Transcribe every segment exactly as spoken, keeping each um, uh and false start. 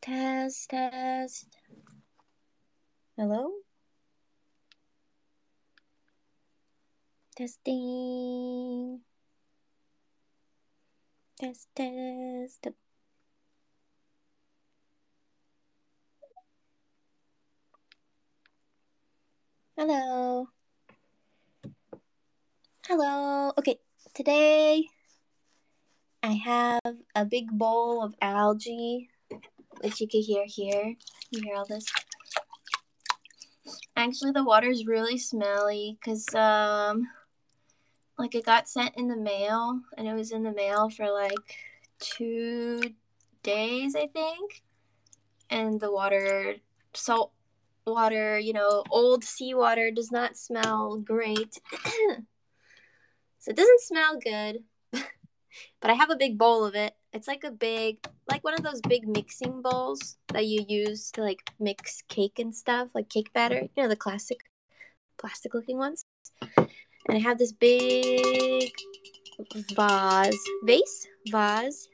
Test, test. Hello? Testing. Test, test. Hello. Hello. Okay, today I have a big bowl of algae, which you can hear here. You hear all this? Actually, the water is really smelly because, um, like it got sent in the mail, and it was in the mail for like two days, I think. And the water, salt water, you know, old seawater does not smell great. So it doesn't smell good. But I have a big bowl of it. It's like a big, like one of those big mixing bowls that you use to like mix cake and stuff, like cake batter. You know, the classic plastic looking ones. And I have this big vase, vase, vase.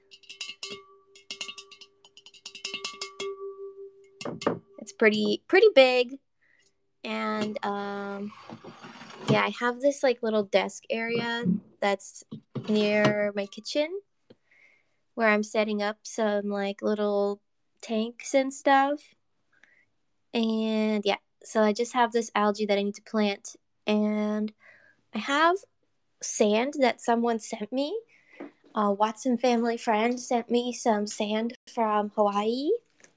It's pretty, pretty big. And um, yeah, I have this like little desk area that's near my kitchen where I'm setting up some like little tanks and stuff. And yeah, so I just have this algae that I need to plant. And I have sand that someone sent me. Uh, Watson family friend sent me some sand from Hawaii.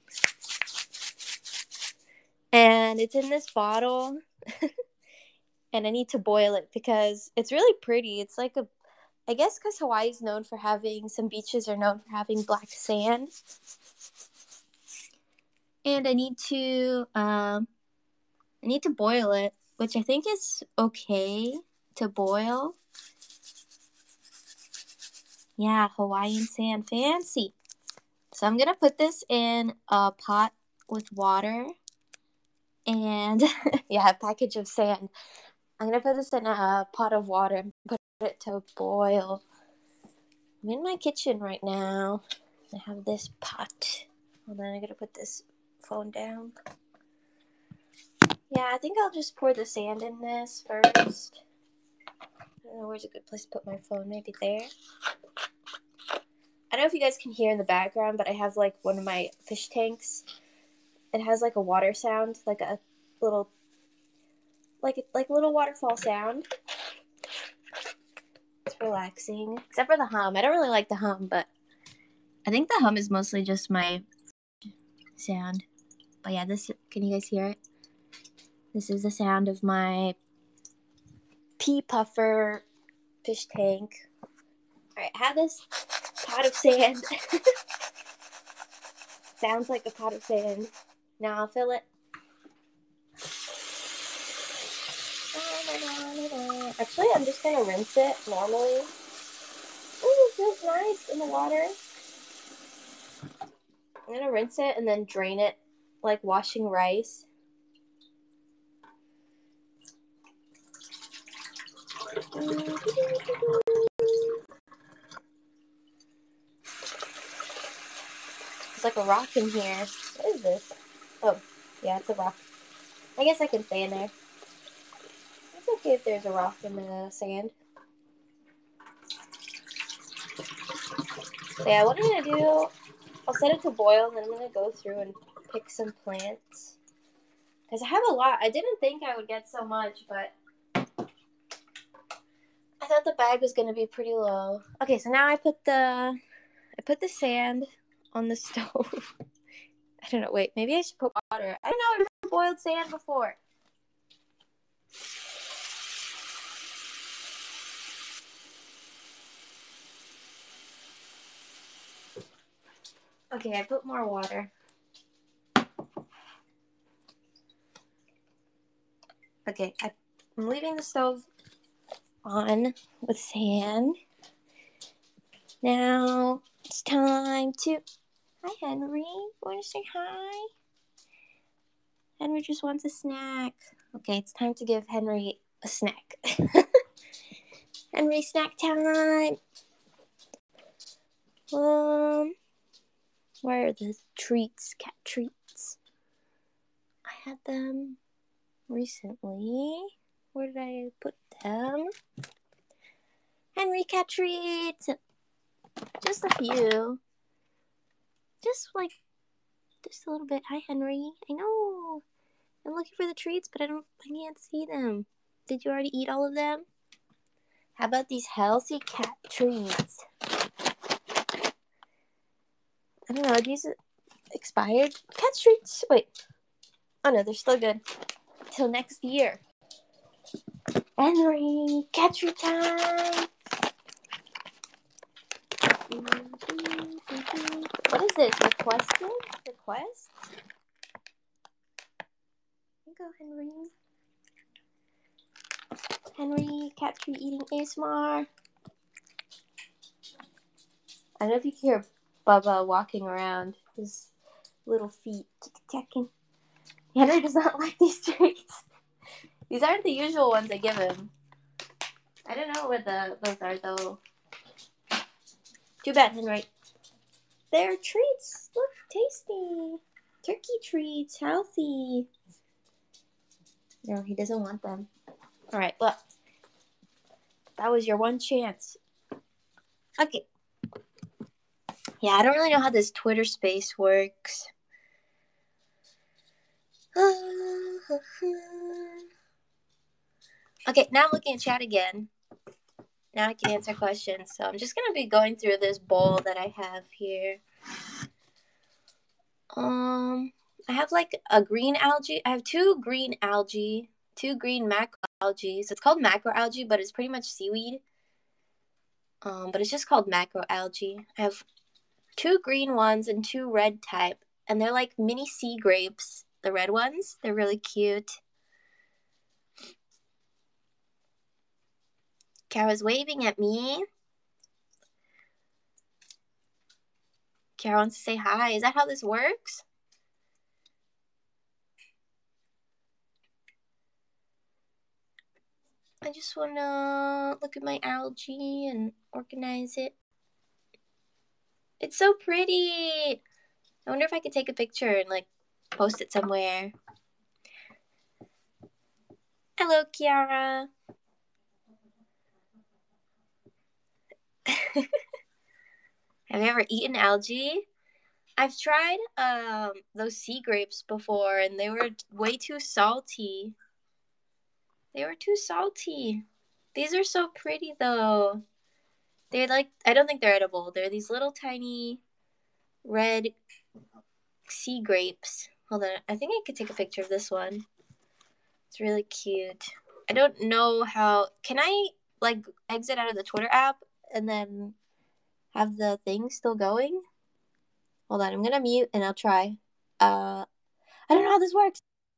And it's in this bottle. And I need to boil it because it's really pretty. It's like a, I guess because Hawaii is known for having, some beaches are known for having black sand. And I need to, um, I need to boil it, which I think is okay to boil. Yeah, Hawaiian sand, fancy. So I'm gonna put this in a pot with water, and yeah, a package of sand. I'm gonna put this in a pot of water and put it to boil. I'm in my kitchen right now. I have this pot. Hold on, I'm gonna put this phone down. Yeah, I think I'll just pour the sand in this first. I don't know where's a good place to put my phone. Maybe there. I don't know if you guys can hear in the background, but I have like one of my fish tanks. It has like a water sound, like a little, like like a little waterfall sound. It's relaxing, except for the hum. I don't really like the hum, but I think the hum is mostly just my sound. But yeah, this, can you guys hear it? This is the sound of my pea puffer fish tank. Alright, I have this pot of sand. Sounds like a pot of sand. Now I'll fill it. Actually, I'm just gonna rinse it normally. Ooh, it feels nice in the water. I'm gonna rinse it and then drain it like washing rice. There's like a rock in here. What is this? Oh, yeah, it's a rock. I guess I can stay in there. It's okay if there's a rock in the sand. So yeah, what I'm gonna do, I'll set it to boil, and then I'm gonna go through and pick some plants. Because I have a lot. I didn't think I would get so much, but I thought the bag was gonna be pretty low. Okay, so now I put the I put the sand on the stove. I don't know, wait, maybe I should put water. I don't know, I've never boiled sand before. Okay, I put more water. Okay, I, I'm leaving the stove on with sand. Now it's time to... Hi, Henry. You want to say hi? Henry just wants a snack. Okay, it's time to give Henry a snack. Henry, snack time. Um, Where are the treats? Cat treats. I had them recently. Where did I put them? Henry cat treats. Just a few. Just like, just a little bit. Hi, Henry. I know. I'm looking for the treats, but I don't. I can't see them. Did you already eat all of them? How about these healthy cat treats? I don't know. Are these expired cat treats? Wait. Oh no, they're still good. Till next year. Henry, cat treat time. What is this? Requested? Request? Here you go, Henry. Henry, cat treat eating A S M R. I don't know if you can hear Bubba walking around. His little feet tick-tacking. Henry does not like these treats. These aren't the usual ones I give him. I don't know what the those are though. Too bad, Henry. They're treats. Look, tasty. Turkey treats, healthy. No, he doesn't want them. All right, well, that was your one chance. Okay. Yeah, I don't really know how this Twitter space works. Okay, now I'm looking at chat again. Now I can answer questions. So I'm just going to be going through this bowl that I have here. Um, I have like a green algae. I have two green algae, two green macroalgae. So it's called macroalgae, but it's pretty much seaweed. Um, but it's just called macroalgae. I have two green ones and two red type. And they're like mini sea grapes. The red ones. They're really cute. Kara's waving at me. Kara wants to say hi. Is that how this works? I just want to look at my algae and organize it. It's so pretty. I wonder if I could take a picture and like post it somewhere. Hello, Kiara. Have you ever eaten algae? I've tried um, those sea grapes before, and they were way too salty. They were too salty. These are so pretty, though. They're like, I don't think they're edible. They're these little tiny red sea grapes. Hold on. I think I could take a picture of this one. It's really cute. I don't know how... Can I, like, exit out of the Twitter app and then have the thing still going? Hold on. I'm going to mute and I'll try. Uh, I don't know how this works.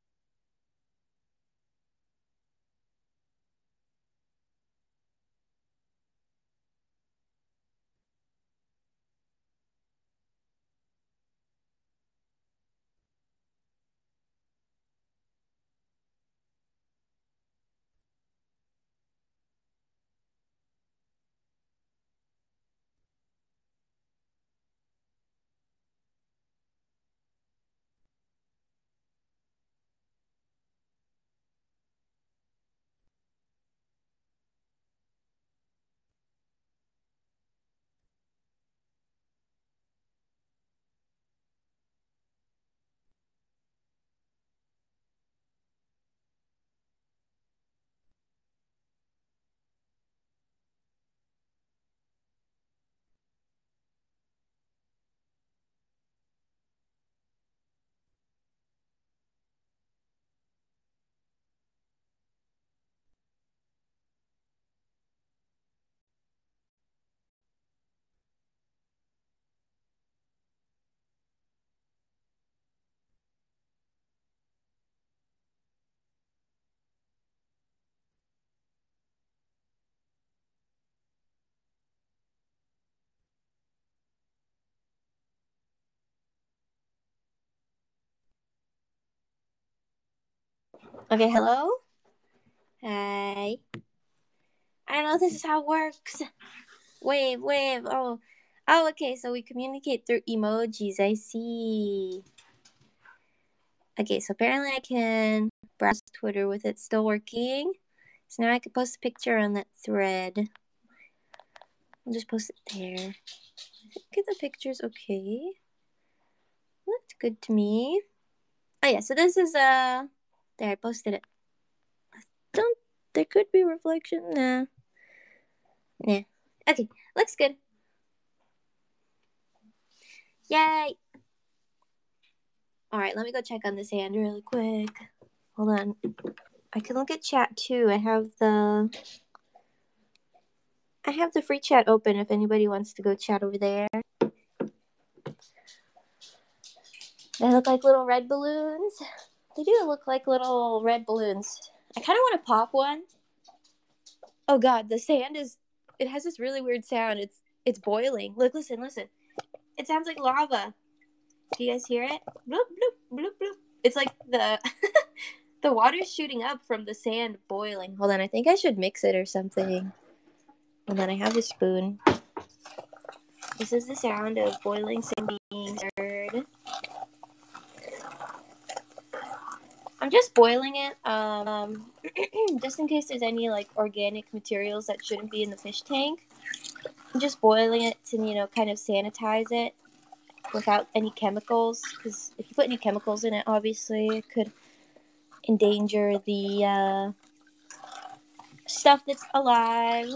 Okay, hello? Hi. I don't know if this is how it works. Wave, wave. Oh, Oh, okay, so we communicate through emojis. I see. Okay, so apparently I can browse Twitter with it still working. So now I can post a picture on that thread. I'll just post it there. I think the picture's okay. Looked good to me. Oh yeah, so this is uh there, I posted it. I don't there could be reflection. Nah. Nah. Okay, looks good. Yay! Alright, let me go check on this hand really quick. Hold on. I can look at chat too. I have the I have the free chat open if anybody wants to go chat over there. They look like little red balloons. They do look like little red balloons. I kind of want to pop one. Oh god, the sand is... It has this really weird sound. It's it's boiling. Look, listen, listen. It sounds like lava. Do you guys hear it? Bloop, bloop, bloop, bloop. It's like the... the water's shooting up from the sand boiling. Hold on, I think I should mix it or something. And then I have a spoon. This is the sound of boiling sand being stirred. I'm just boiling it, um, just in case there's any like organic materials that shouldn't be in the fish tank. I'm just boiling it to, you know, kind of sanitize it without any chemicals, because if you put any chemicals in it, obviously it could endanger the uh, stuff that's alive.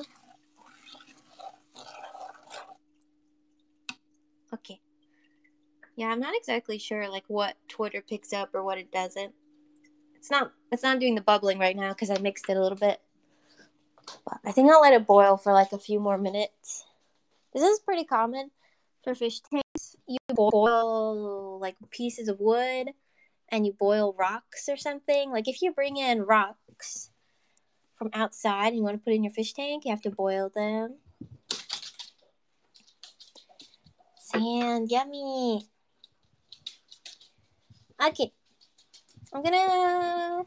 Okay. Yeah, I'm not exactly sure like what Twitter picks up or what it doesn't. It's not it's not doing the bubbling right now because I mixed it a little bit. But I think I'll let it boil for like a few more minutes. This is pretty common for fish tanks. You boil like pieces of wood and you boil rocks or something. Like if you bring in rocks from outside and you want to put in your fish tank, you have to boil them. Sand, yummy. Okay. I'm gonna...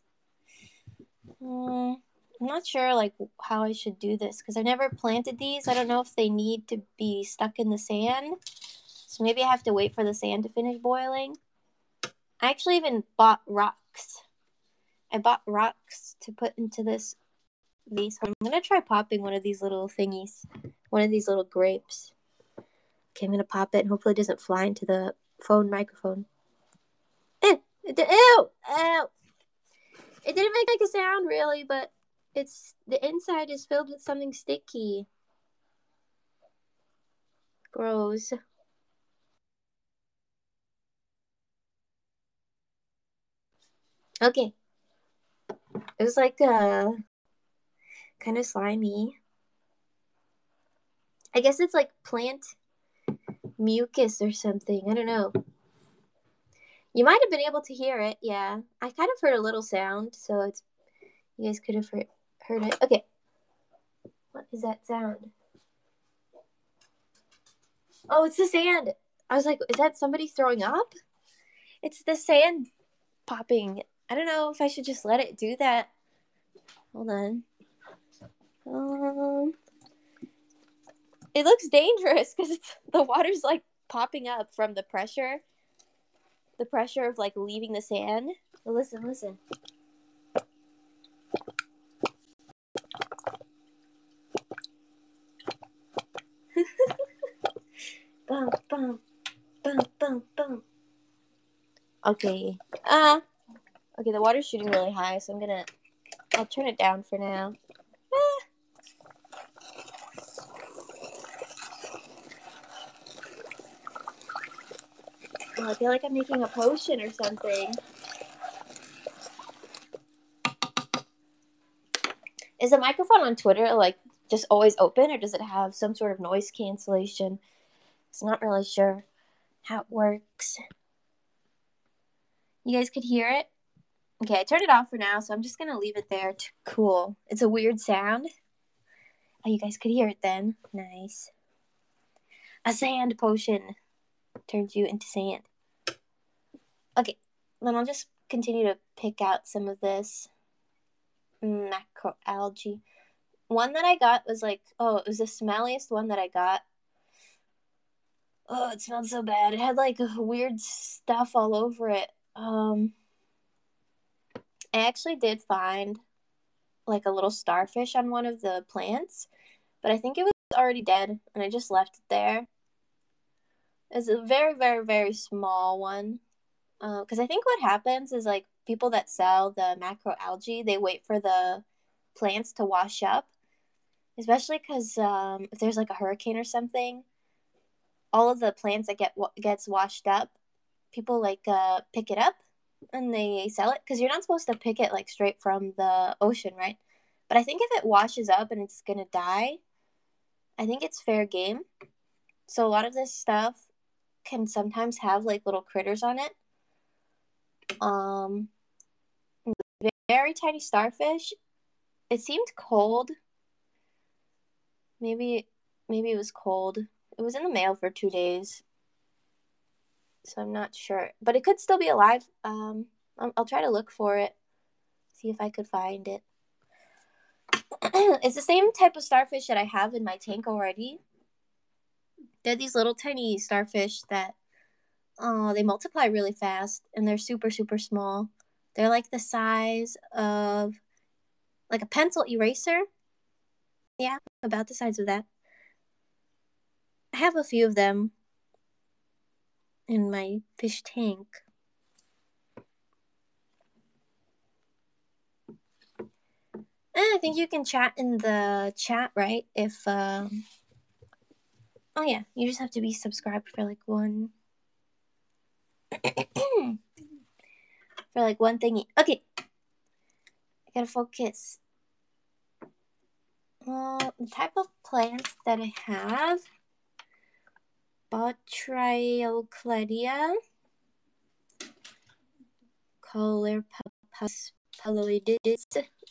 Um, I'm not sure like how I should do this because I've never planted these. I don't know if they need to be stuck in the sand. So maybe I have to wait for the sand to finish boiling. I actually even bought rocks. I bought rocks to put into this vase. I'm going to try popping one of these little thingies. One of these little grapes. Okay, I'm going to pop it and hopefully it doesn't fly into the phone microphone. Ew! It did, ew! Ew! It didn't make like a sound really, but it's the inside is filled with something sticky. Gross. Okay. It was like uh kind of slimy. I guess it's like plant mucus or something. I don't know. You might have been able to hear it. Yeah. I kind of heard a little sound, so it's you guys could have heard, heard it. Okay. What is that sound? Oh, it's the sand. I was like, is that somebody throwing up? It's the sand popping. I don't know if I should just let it do that. Hold on. Um, it looks dangerous because it's the water's like popping up from the pressure. The pressure of like leaving the sand. But listen, listen. Bum, bum, bum, bum, bum. Okay. Uh, okay, the water's shooting really high, so I'm gonna... I'll turn it down for now. Ah. Oh, I feel like I'm making a potion or something. Is the microphone on Twitter, like, just always open, or does it have some sort of noise cancellation? I'm not really sure how it works. You guys could hear it? Okay, I turned it off for now, so I'm just gonna leave it there to cool. It's a weird sound. Oh, you guys could hear it then. Nice. A sand potion turns you into sand. Okay, then I'll just continue to pick out some of this macroalgae. One that I got was like, oh, it was the smelliest one that I got. Oh, it smelled so bad. It had like weird stuff all over it. Um, I actually did find like a little starfish on one of the plants, but I think it was already dead, and I just left it there. It's a very, very, very small one. Because uh, I think what happens is like people that sell the macroalgae, they wait for the plants to wash up, especially because um, if there's like a hurricane or something, all of the plants that get gets washed up, people like uh, pick it up and they sell it because you're not supposed to pick it like straight from the ocean, right? But I think if it washes up and it's gonna die, I think it's fair game. So a lot of this stuff can sometimes have like little critters on it. Um, very tiny starfish. It seemed cold. Maybe, maybe it was cold. It was in the mail for two days, so I'm not sure. But it could still be alive. Um, I'll, I'll try to look for it, see if I could find it. It's the same type of starfish that I have in my tank already. They're these little tiny starfish that, oh, they multiply really fast, and they're super, super small. They're like the size of like a pencil eraser. Yeah, about the size of that. I have a few of them in my fish tank. And I think you can chat in the chat, right? If, um, oh yeah, you just have to be subscribed for like one, for like one thingy. Okay, I gotta focus. Well, the type of plants that I have, Botryocladia, Caulerpapus paloides.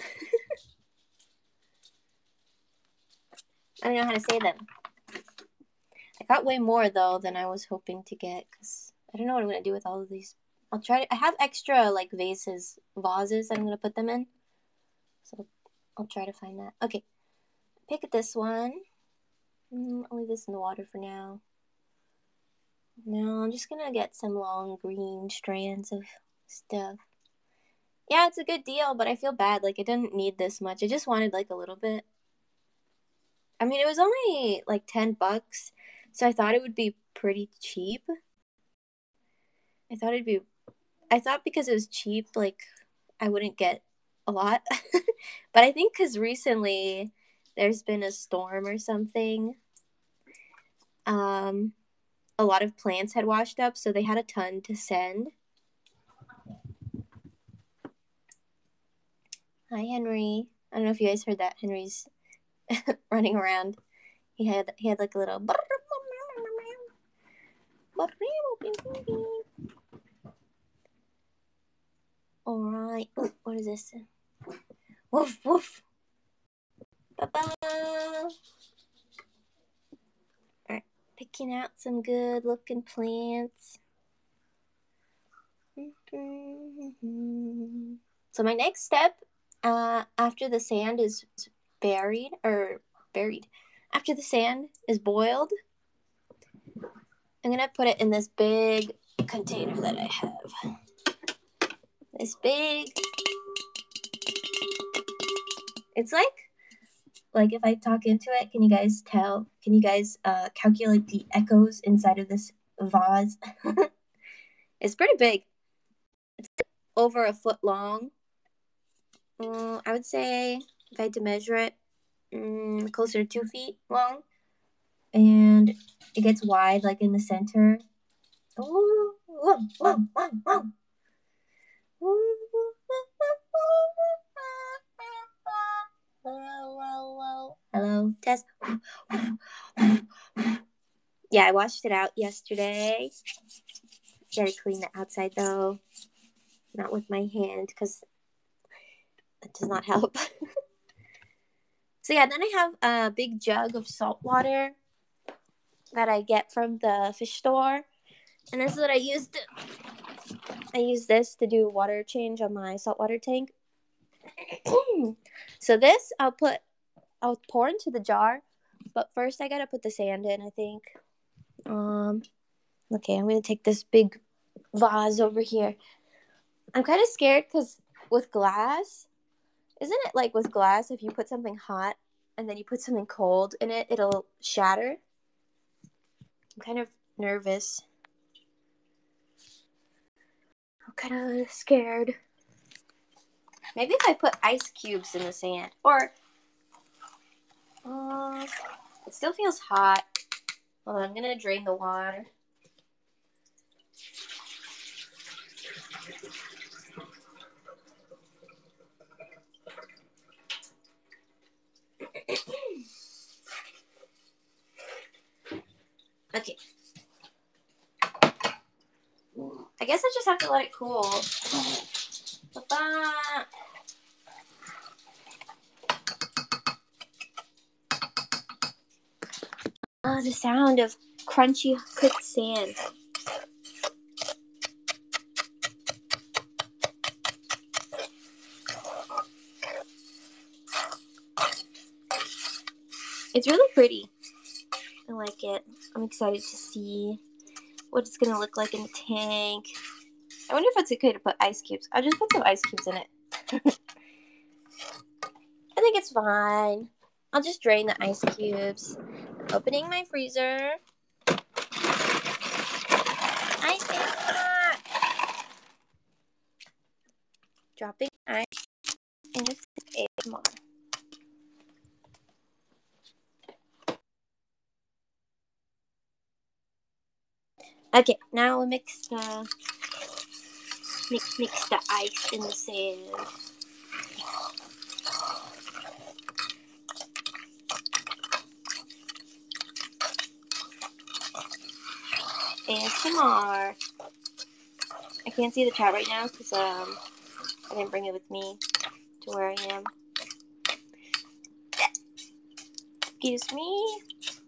I don't know how to say them. I got way more though than I was hoping to get because I don't know what I'm gonna do with all of these. I'll try to. I have extra like vases, vases that I'm gonna put them in. So I'll try to find that. Okay, pick this one. Mm, I'll leave this in the water for now. Now I'm just gonna get some long green strands of stuff. Yeah, it's a good deal, but I feel bad. Like, I didn't need this much. I just wanted, like, a little bit. I mean, it was only, like, ten bucks, so I thought it would be pretty cheap. I thought it'd be... I thought because it was cheap, like, I wouldn't get a lot. But I think because recently there's been a storm or something, um, a lot of plants had washed up, so they had a ton to send. Hi, Henry. I don't know if you guys heard that. Henry's running around. He had he had like a little. All right. Ooh, what is this? Woof woof. Ba-ba. All right, picking out some good looking plants. So my next step, uh, after the sand is buried or buried, after the sand is boiled, I'm gonna put it in this big container that I have. This big. It's like, like if I talk into it, can you guys tell? Can you guys uh, calculate the echoes inside of this vase? It's pretty big. It's over a foot long. Uh, I would say if I had to measure it, um, closer to two feet long. And it gets wide, like in the center. Oh, whoa, whoa, whoa, whoa. Hello, hello, hello, test. Yeah, I washed it out yesterday. Gotta clean the outside though, not with my hand because that does not help. So yeah, then I have a big jug of salt water that I get from the fish store, and this is what I used. To, I use this to do water change on my saltwater tank. So this I'll put, I'll pour into the jar, but first I gotta put the sand in, I think. Um, okay, I'm gonna take this big vase over here. I'm kind of scared because with glass, isn't it like with glass, if you put something hot and then you put something cold in it, it'll shatter? I'm kind of nervous. I'm kind of scared. Maybe if I put ice cubes in the sand. Or, uh, it still feels hot. Hold on, I'm going to drain the water. Okay. I guess I just have to let it cool. Ba-ba. Oh, the sound of crunchy cooked sand. It's really pretty. I like it. I'm excited to see what it's going to look like in the tank. I wonder if it's okay to put ice cubes. I'll just put some ice cubes in it. I think it's fine. I'll just drain the ice cubes. I'm opening my freezer. Ice is hot. Dropping ice in the A S M R. Okay, now we'll mix the mix mix the ice in the sand. A S M R. I can't see the chat right now because um I didn't bring it with me to where I am. Excuse me.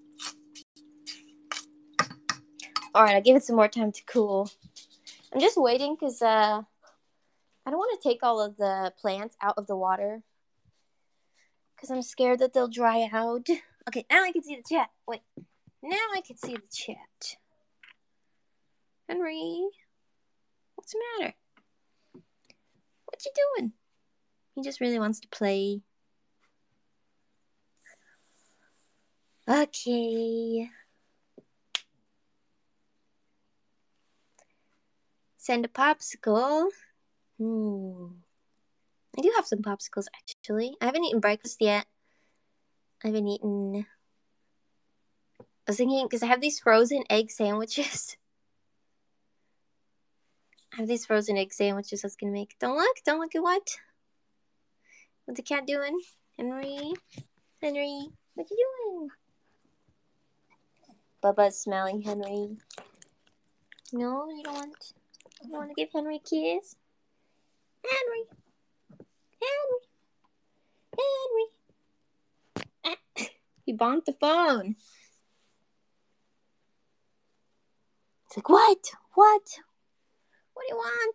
Alright, I'll give it some more time to cool. I'm just waiting because uh, I don't want to take all of the plants out of the water because I'm scared that they'll dry out. Okay, now I can see the chat. Wait, now I can see the chat. Henry, what's the matter? What you doing? He just really wants to play. Okay. Send a popsicle. Hmm. I do have some popsicles, actually. I haven't eaten breakfast yet. I haven't eaten... I was thinking, because I have these frozen egg sandwiches. I have these frozen egg sandwiches I was going to make. Don't look. Don't look at what? What's the cat doing? Henry? Henry? What you doing? Bubba's smelling Henry. No, you don't want... You don't want to give Henry a kiss? Henry! Henry! Henry! He bonked the phone. It's like, what? What? What do you want?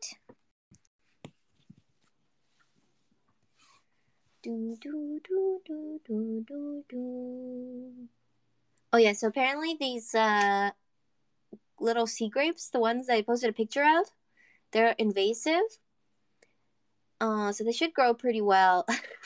Do, do, do, do, do, do, do. Oh, yeah, so apparently these uh, little sea grapes, the ones that I posted a picture of, they're invasive. Uh, so they should grow pretty well.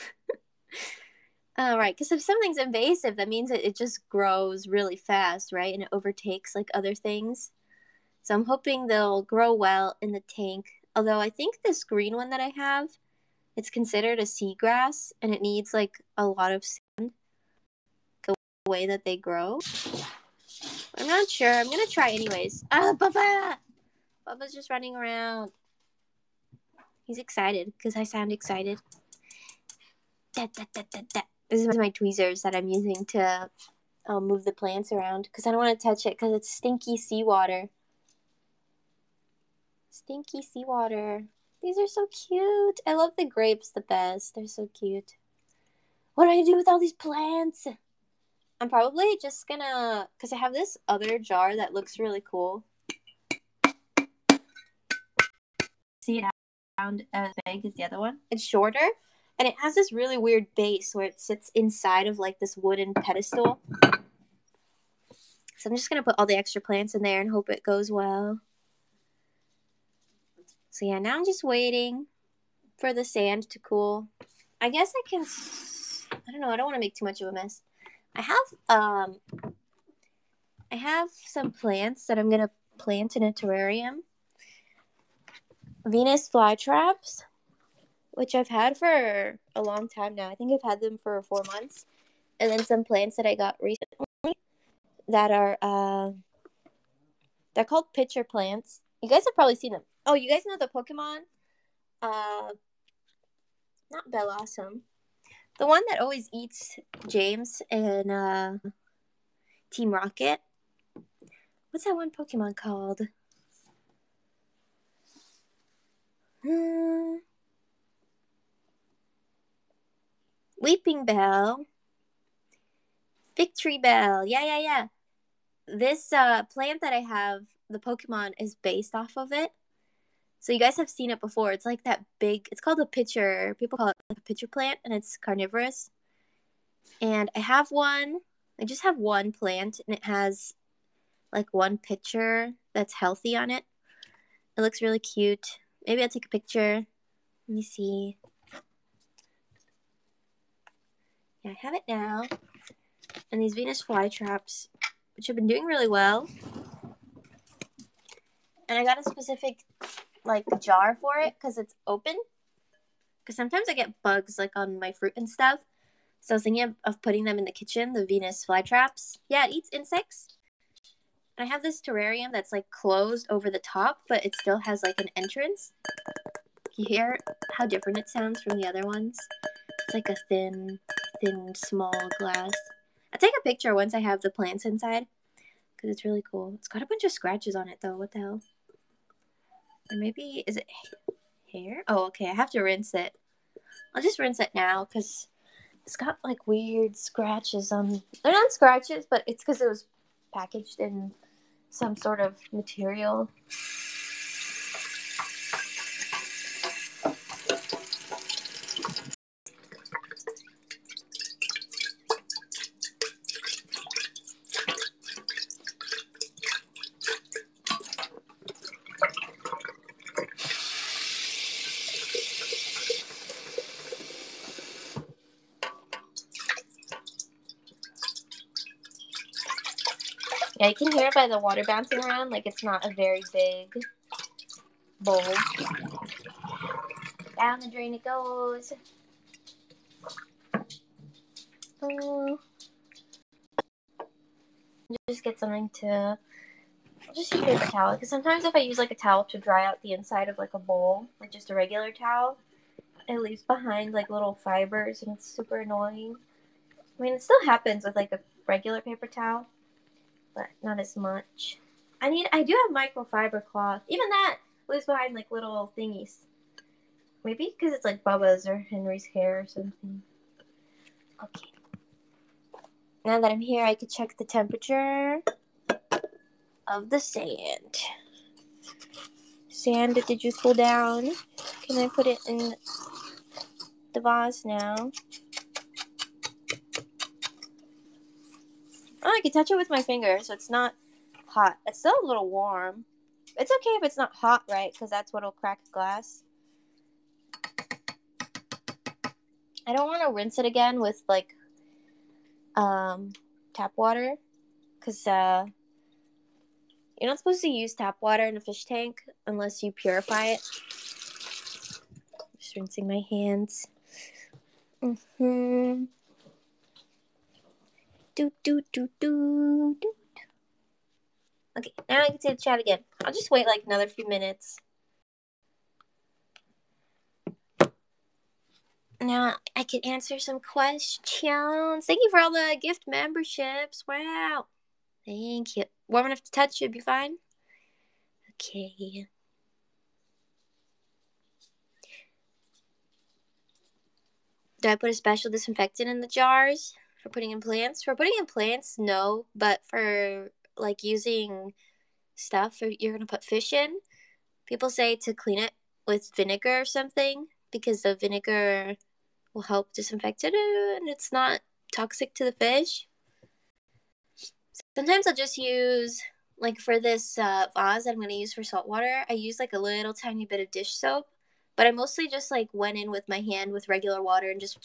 All right, because if something's invasive, that means that it just grows really fast, right? And it overtakes like other things. So I'm hoping they'll grow well in the tank. Although I think this green one that I have, it's considered a seagrass, and it needs like a lot of sand the way that they grow. I'm not sure. I'm gonna try anyways. Ah, Bubba! Bubba's just running around. He's excited because I sound excited. Da, da, da, da, da. This is my tweezers that I'm using to um, move the plants around because I don't want to touch it because it's stinky seawater. Stinky seawater. These are so cute. I love the grapes the best. They're so cute. What do I do with all these plants? I'm probably just gonna, because I have this other jar that looks really cool. See it around as big as the other one? It's shorter, and it has this really weird base where it sits inside of like this wooden pedestal. So I'm just going to put all the extra plants in there and hope it goes well. So yeah, now I'm just waiting for the sand to cool. I guess I can, I don't know, I don't want to make too much of a mess. I have, um, I have some plants that I'm going to plant in a terrarium. Venus flytraps, which I've had for a long time now. I think I've had them for four months. And then some plants that I got recently that are, uh, they're called pitcher plants. You guys have probably seen them. Oh, you guys know the Pokemon? Uh, not Bellossom. The one that always eats James and uh, Team Rocket. What's that one Pokemon called? Hmm. Weeping Bell. Victory Bell. Yeah, yeah, yeah. This uh, plant that I have, the Pokemon is based off of it. So you guys have seen it before. It's like that big, it's called a pitcher. People call it like a pitcher plant, and it's carnivorous. And I have one. I just have one plant, and it has like one pitcher that's healthy on it. It looks really cute. Maybe I'll take a picture. Let me see. Yeah, I have it now. And these Venus flytraps, which have been doing really well. And I got a specific like jar for it because it's open. Because sometimes I get bugs like on my fruit and stuff. So I was thinking of, of putting them in the kitchen, the Venus flytraps. Yeah, it eats insects. And I have this terrarium that's like closed over the top, but it still has like an entrance. You hear how different it sounds from the other ones? It's like a thin, thin, small glass. I'll take a picture once I have the plants inside because it's really cool. It's got a bunch of scratches on it though. What the hell? Or maybe, is it hair? Oh, okay. I have to rinse it. I'll just rinse it now because it's got like weird scratches on. They're not scratches, but it's because it was packaged in some sort of material. Yeah, you can hear it by the water bouncing around. Like it's not a very big bowl. Down the drain it goes. Um, just get something to. I'll just use a paper towel because sometimes if I use like a towel to dry out the inside of like a bowl, like just a regular towel, it leaves behind like little fibers and it's super annoying. I mean, it still happens with like a regular paper towel, but not as much. I need. I do have microfiber cloth. Even that leaves behind like little thingies. Maybe because it's like Bubba's or Henry's hair or something. Okay. Now that I'm here, I could check the temperature of the sand. Sand, did you cool down? Can I put it in the vase now? Oh, I can touch it with my finger, so it's not hot. It's still a little warm. It's okay if it's not hot, right? Because that's what'll crack glass. I don't want to rinse it again with, like, um, tap water. Because, uh, you're not supposed to use tap water in a fish tank unless you purify it. Just rinsing my hands. Mm-hmm. Do, do, do, do, do. Okay, now I can see the chat again. I'll just wait like another few minutes. Now I can answer some questions. Thank you for all the gift memberships. Wow. Thank you. Warm enough to touch, should be fine. Okay. Do I put a special disinfectant in the jars for putting in plants? For putting in plants, no. But for like using stuff you're going to put fish in, people say to clean it with vinegar or something because the vinegar will help disinfect it and it's not toxic to the fish. Sometimes I'll just use, like for this uh, vase that I'm going to use for salt water, I use like a little tiny bit of dish soap. But I mostly just like went in with my hand with regular water and just...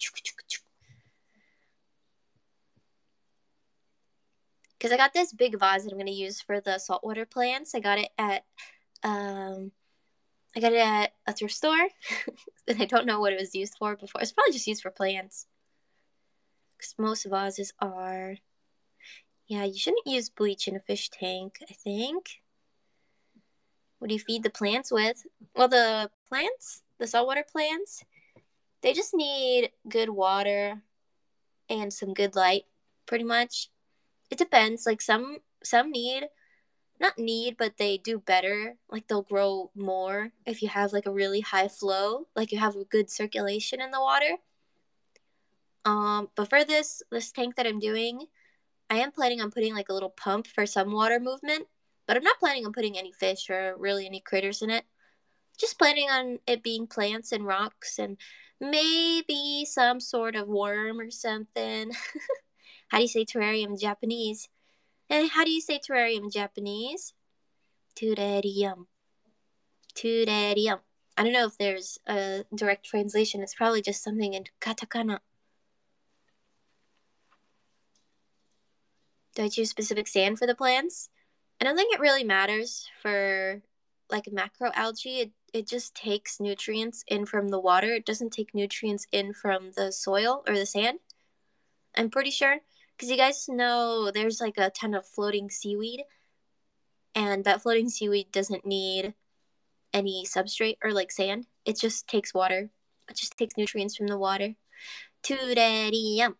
Because I got this big vase that I'm going to use for the saltwater plants. I got it at... Um, I got it at a thrift store. And I don't know what it was used for before. It's probably just used for plants. Because most vases are... Yeah, you shouldn't use bleach in a fish tank, I think. What do you feed the plants with? Well, the plants, the saltwater plants, they just need good water and some good light, pretty much. It depends. Like some some need, not need, but they do better. Like they'll grow more if you have like a really high flow, like you have a good circulation in the water. Um, but for this this tank that I'm doing, I am planning on putting like a little pump for some water movement, but I'm not planning on putting any fish or really any critters in it. Just planning on it being plants and rocks and maybe some sort of worm or something. How do you say terrarium in Japanese? Hey, how do you say terrarium in Japanese? Terrarium. Terrarium. I don't know if there's a direct translation. It's probably just something in katakana. Do I choose specific sand for the plants? I don't think it really matters for like macroalgae. It, it just takes nutrients in from the water. It doesn't take nutrients in from the soil or the sand. I'm pretty sure. Because you guys know there's like a ton of floating seaweed. And that floating seaweed doesn't need any substrate or like sand. It just takes water. It just takes nutrients from the water. Terrarium.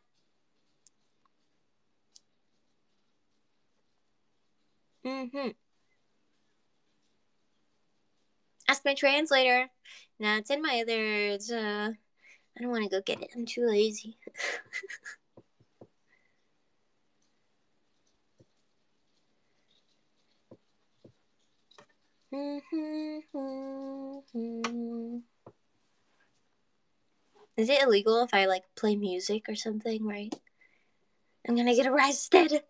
Mm-hmm. Ask my translator. No, it's in my other... It's, uh, I don't want to go get it. I'm too lazy. Is it illegal if I like play music or something, right? I'm gonna get arrested.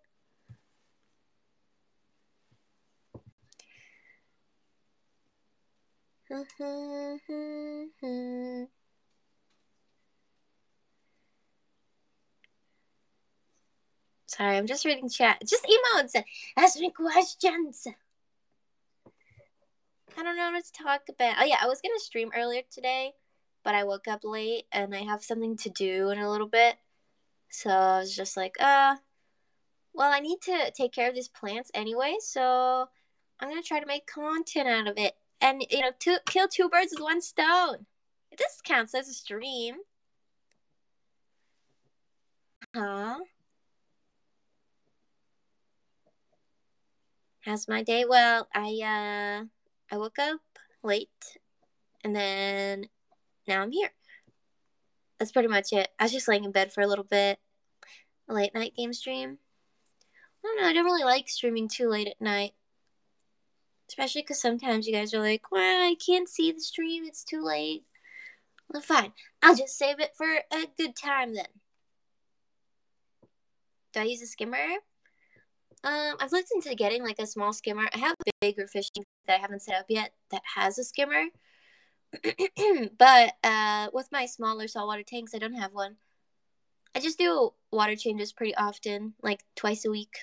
Sorry, I'm just reading chat. Just emotes. Ask me questions. I don't know what to talk about. Oh yeah, I was gonna stream earlier today, but I woke up late and I have something to do in a little bit. So I was just like, uh, well, I need to take care of these plants anyway, so I'm gonna try to make content out of it. And, you know, two, kill two birds with one stone. This counts as a stream. Huh? How's my day? Well, I, uh, I woke up late, and then now I'm here. That's pretty much it. I was just laying in bed for a little bit. A late night game stream. I don't know, I don't really like streaming too late at night. Especially because sometimes you guys are like, well, I can't see the stream, it's too late. Well, fine. I'll just save it for a good time then. Do I use a skimmer? Um, I've looked into getting like a small skimmer. I have a bigger fishing that I haven't set up yet that has a skimmer. But uh, with my smaller saltwater tanks, I don't have one. I just do water changes pretty often, like twice a week.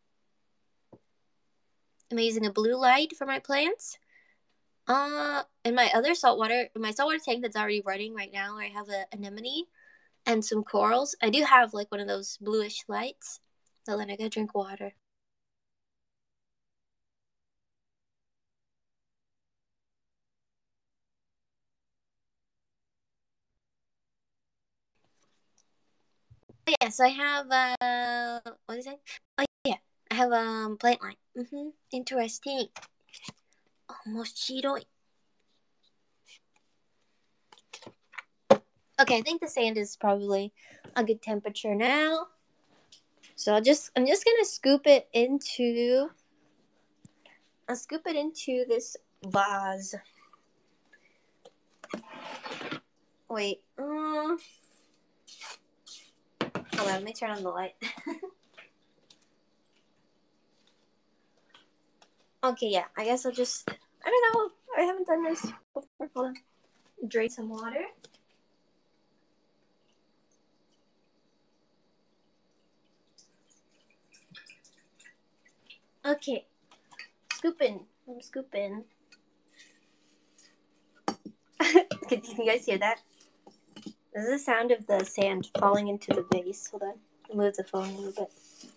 I'm using a blue light for my plants. Uh, in my other saltwater, in my saltwater tank that's already running right now, I have an anemone and some corals. I do have like one of those bluish lights. So then I go drink water. Oh, yeah, so I have uh, what is it? Oh yeah, I have um plant line. Mm-hmm. Interesting. Omoshiroi. Okay, I think the sand is probably a good temperature now. So I'll just I'm just gonna scoop it into I'll scoop it into this vase. Wait. Uh, hold on, let me turn on the light. Okay, yeah. I guess I'll just. I don't know. I haven't done this before. Hold on. Drain some water. Okay. Scooping. I'm scooping. Can you guys hear that? This is the sound of the sand falling into the vase. Hold on. I'll move the phone a little bit.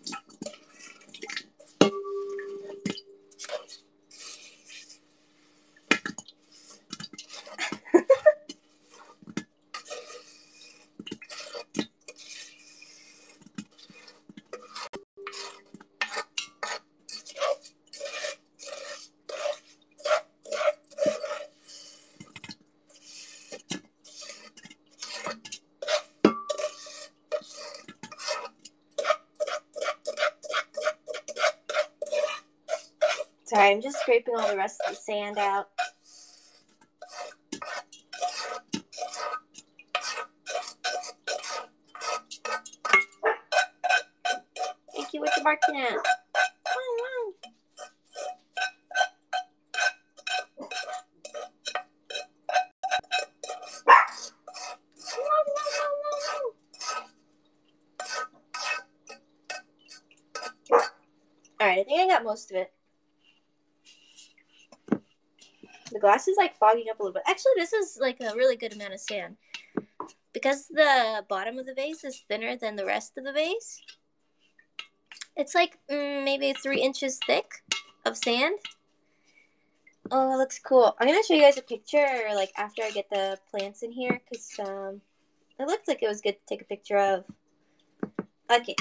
Sorry, I'm just scraping all the rest of the sand out. Thank you. What you barking at? Alright, I think I got most of it. The glass is like fogging up a little bit. Actually, this is like a really good amount of sand. Because the bottom of the vase is thinner than the rest of the vase, it's like mm, maybe three inches thick of sand. Oh, it looks cool. I'm going to show you guys a picture like after I get the plants in here because um, it looked like it was good to take a picture of. Okay.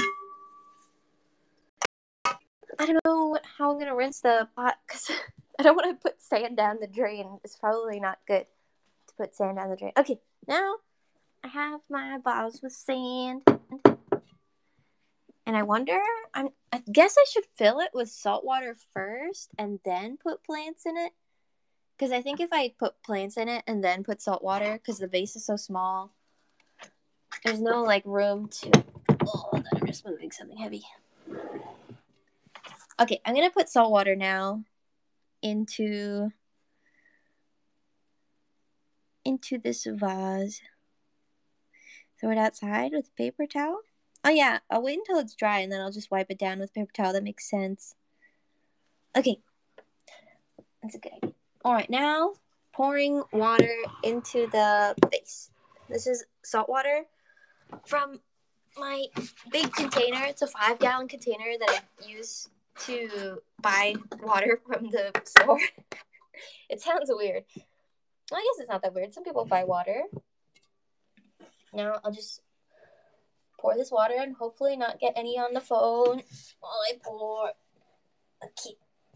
I don't know how I'm going to rinse the pot because I don't want to put sand down the drain. It's probably not good to put sand down the drain. Okay, now I have my bottles with sand. And I wonder, I'm, I guess I should fill it with salt water first and then put plants in it. Because I think if I put plants in it and then put salt water, because the vase is so small, there's no like room to... Oh, hold on, I'm just moving something heavy. Okay, I'm going to put salt water now into, into this vase. Throw it outside with a paper towel. Oh yeah, I'll wait until it's dry and then I'll just wipe it down with a paper towel. That makes sense. Okay. That's a good idea. Alright, now pouring water into the vase. This is salt water from my big container. It's a five gallon container that I use to buy water from the store. It sounds weird. Well, I guess it's not that weird. Some people buy water. Now I'll just pour this water and hopefully not get any on the phone while I pour. Okay.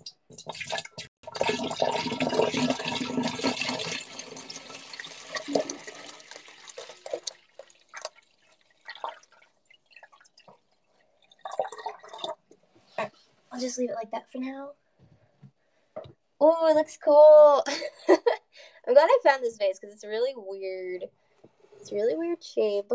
Right, I'll just leave it like that for now. Oh, it looks cool. I'm glad I found this vase because it's really weird. It's a really weird shape.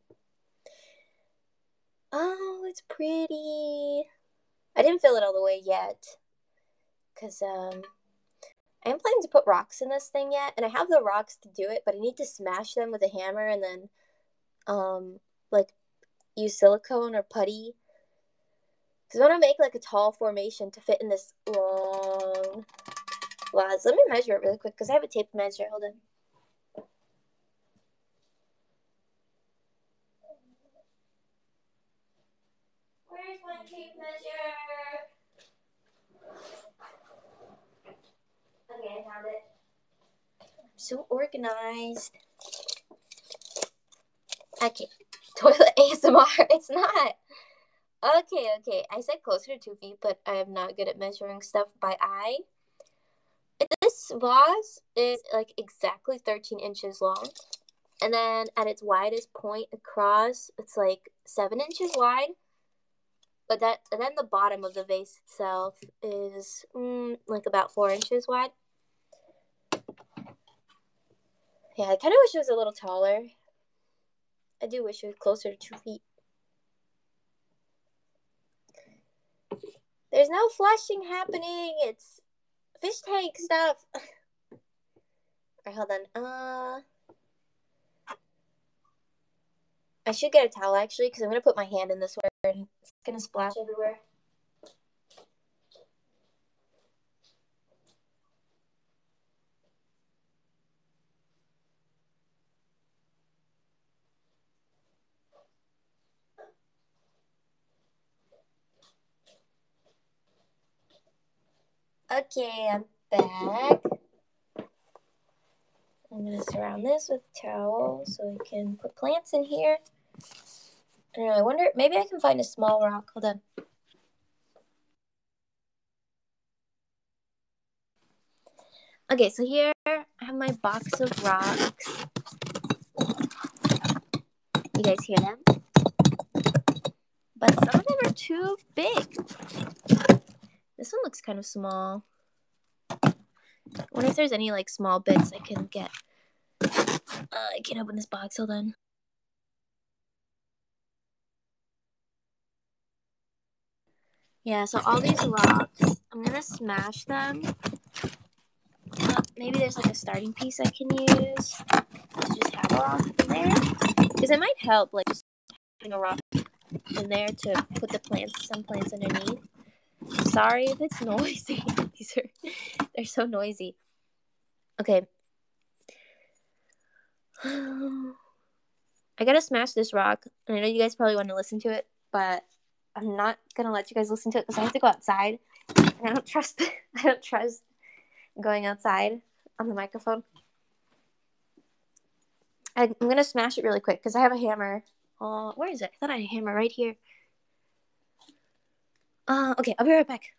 Oh, it's pretty. I didn't fill it all the way yet because um, I am planning to put rocks in this thing yet, and I have the rocks to do it, but I need to smash them with a hammer and then um, like use silicone or putty. Because I want to make like a tall formation to fit in this long vase. Let me measure it really quick because I have a tape measure. Hold on. Where's my tape measure? Okay, I found it. I'm so organized. Okay, toilet A S M R. It's not. Okay, okay. I said closer to two feet, but I am not good at measuring stuff by eye. This vase is like exactly thirteen inches long. And then at its widest point across, it's like seven inches wide. But that, and then the bottom of the vase itself is mm, like about four inches wide. Yeah, I kind of wish it was a little taller. I do wish it was closer to two feet. There's no flushing happening. It's fish tank stuff. Alright, hold on. Uh, I should get a towel actually, because I'm gonna put my hand in this water and it's gonna splash everywhere. Okay, I'm back. I'm gonna surround this with a towel so I can put plants in here. I don't know, I wonder, maybe I can find a small rock. Hold on. Okay, so here I have my box of rocks. You guys hear them? But some of them are too big. This one looks kind of small. I wonder if there's any like small bits I can get. Uh, I can't open this box, hold on. Yeah, so all these rocks, I'm gonna smash them. Uh, maybe there's like a starting piece I can use to just have a rock in there. Because it might help, like just having a rock in there to put the plants, some plants underneath. Sorry if it's noisy. These are, they're so noisy. Okay. I gotta smash this rock. And I know you guys probably want to listen to it, but I'm not gonna let you guys listen to it because I have to go outside. And I don't trust I don't trust going outside on the microphone. I, I'm gonna smash it really quick because I have a hammer. Uh, where is it? I thought I had a hammer right here. Uh, okay, I'll be right back.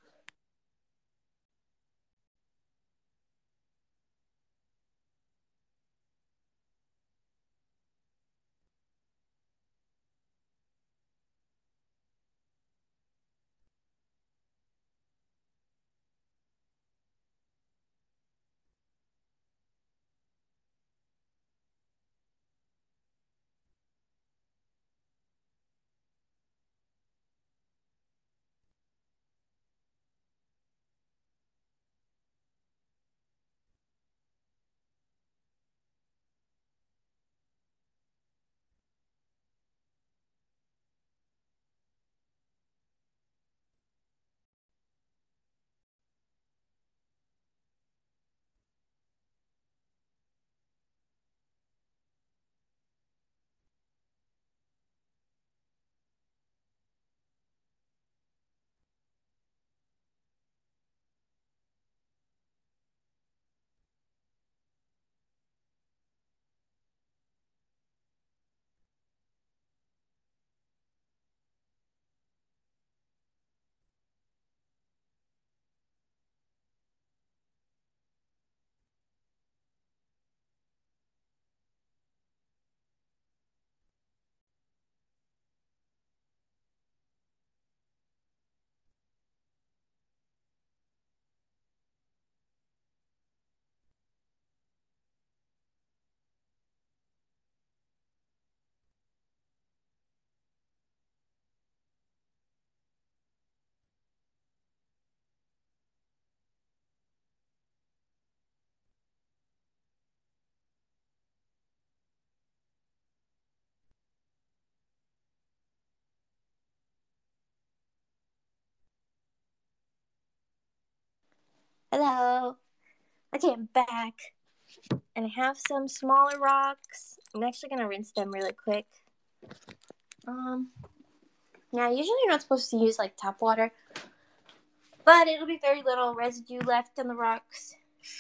Hello. Okay, I'm back. And I have some smaller rocks. I'm actually gonna rinse them really quick. Um, yeah, usually you're not supposed to use like tap water, but it'll be very little residue left on the rocks.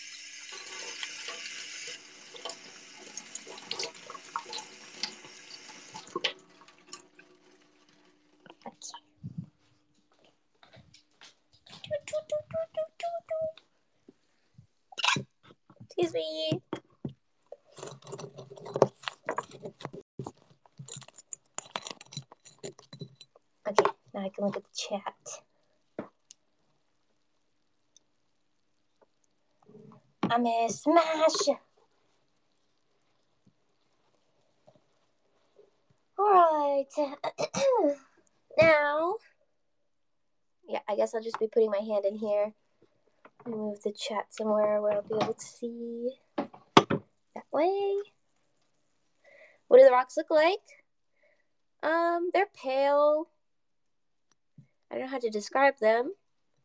Excuse me. Okay, now I can look at the chat. I'm a smash. Alright. Now, yeah, I guess I'll just be putting my hand in here. Move the chat somewhere where I'll be able to see that way. What do the rocks look like? Um, they're pale. I don't know how to describe them.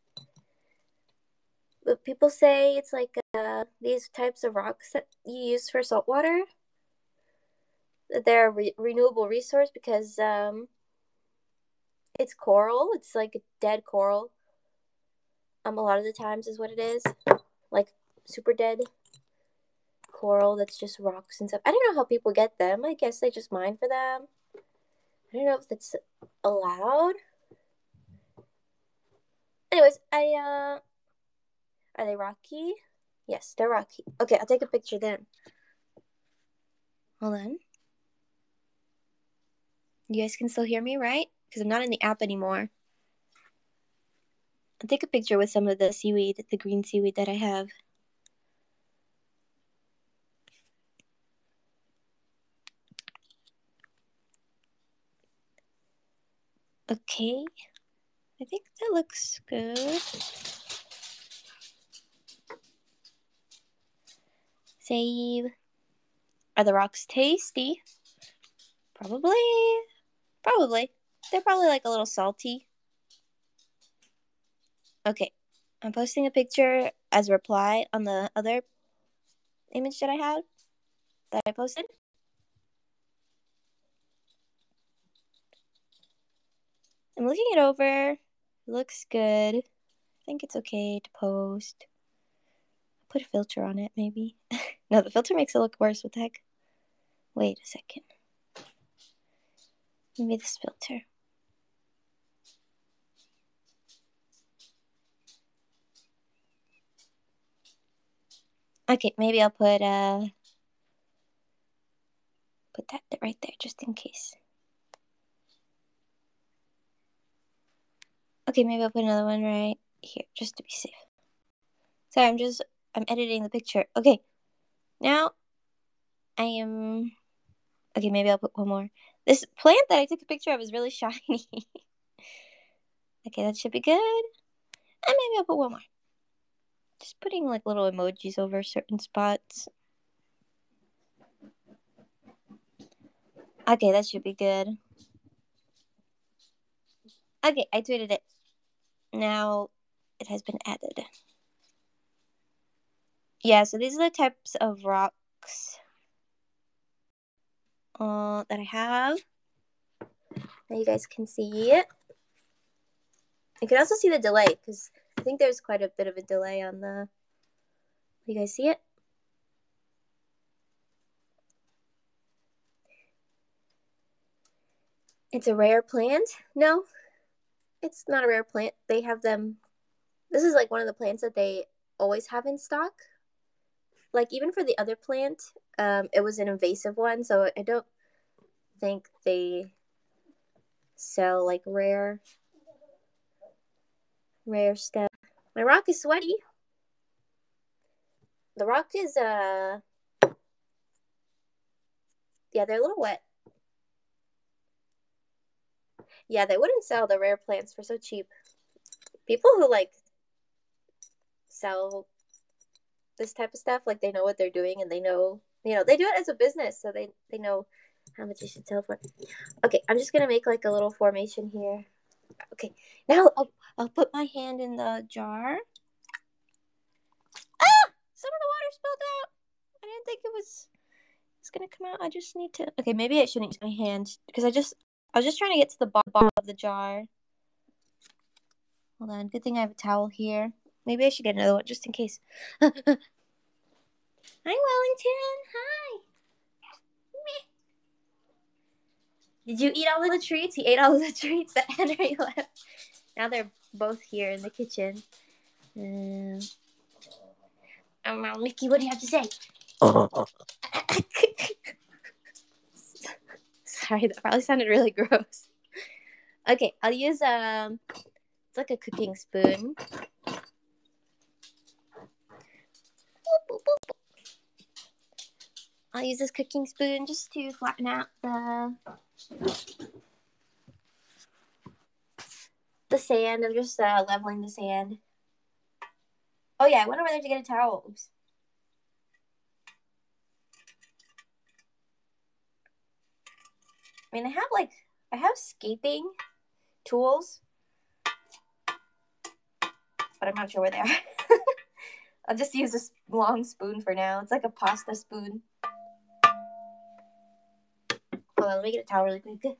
But people say it's like uh, these types of rocks that you use for salt water. They're a re- renewable resource because um, it's coral. It's like a dead coral. Um, a lot of the times is what it is. Like super dead coral that's just rocks and stuff. I don't know how people get them. I guess they just mine for them. I don't know if that's allowed. Anyways, I, uh, are they rocky? Yes, they're rocky. Okay, I'll take a picture then. Hold on. You guys can still hear me, right? Because I'm not in the app anymore. I'll take a picture with some of the seaweed, the green seaweed that I have. Okay. I think that looks good. Save. Are the rocks tasty? Probably. Probably. They're probably like a little salty. Okay. I'm posting a picture as a reply on the other image that I had, that I posted. I'm looking it over. It looks good. I think it's okay to post. Put a filter on it, maybe. No, the filter makes it look worse. What the heck? Wait a second. Maybe this filter. Okay, maybe I'll put uh put that right there just in case. Okay, maybe I'll put another one right here just to be safe. Sorry, I'm just I'm editing the picture. Okay. Now I am okay, maybe I'll put one more. This plant that I took a picture of is really shiny. Okay, that should be good. And maybe I'll put one more. Just putting like little emojis over certain spots. Okay, that should be good. Okay, I tweeted it. Now it has been added. Yeah, so these are the types of rocks uh, that I have. Now you guys can see it. You can also see the delay because I think there's quite a bit of a delay on the. You guys see it? It's a rare plant? No, it's not a rare plant. They have them. This is like one of the plants that they always have in stock. Like even for the other plant, um, it was an invasive one, so I don't think they sell like rare, rare stuff. My rock is sweaty. The rock is uh, yeah, they're a little wet. Yeah, they wouldn't sell the rare plants for so cheap. People who like sell this type of stuff, like they know what they're doing and they know, you know, they do it as a business, so they they know how much you should sell for. Okay, I'm just gonna make like a little formation here. Okay, now I'll, I'll put my hand in the jar. Ah! Some of the water spilled out. I didn't think it was it's gonna come out. I just need to. Okay, maybe I shouldn't use my hand because I just I was just trying to get to the bottom of the jar. Hold on. Good thing I have a towel here. Maybe I should get another one just in case. Hi, Wellington. Hi. Did you eat all of the treats? He ate all of the treats that Henry left. Now they're both here in the kitchen. Um, um, Mickey, what do you have to say? Sorry, that probably sounded really gross. Okay, I'll use um, it's like a cooking spoon. I'll use this cooking spoon just to flatten out the the sand. I'm just uh, leveling the sand. Oh yeah, I went over there to get a towel. Oops. I mean, I have like, I have scaping tools, but I'm not sure where they are. I'll just use this long spoon for now. It's like a pasta spoon. Hold on, let me get a towel really quick.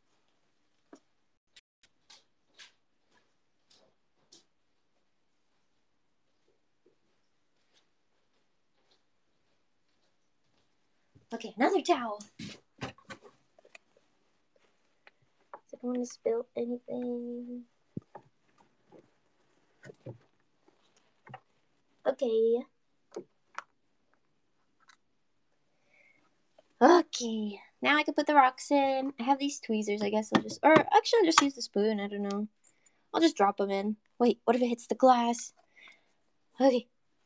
Okay, another towel. Does everyone want to spill anything? Okay. Okay. Now I can put the rocks in. I have these tweezers. I guess I'll just... Or actually, I'll just use the spoon. I don't know. I'll just drop them in. Wait, what if it hits the glass? Okay.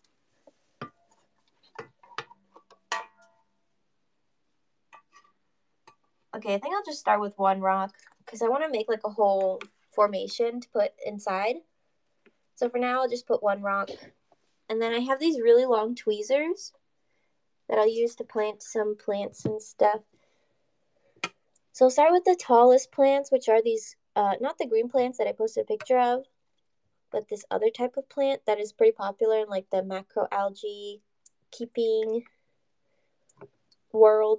Okay, I think I'll just start with one rock. Because I want to make like a whole formation to put inside. So for now, I'll just put one rock. And then I have these really long tweezers that I'll use to plant some plants and stuff. So I'll start with the tallest plants, which are these, uh, not the green plants that I posted a picture of, but this other type of plant that is pretty popular in like the macroalgae keeping world.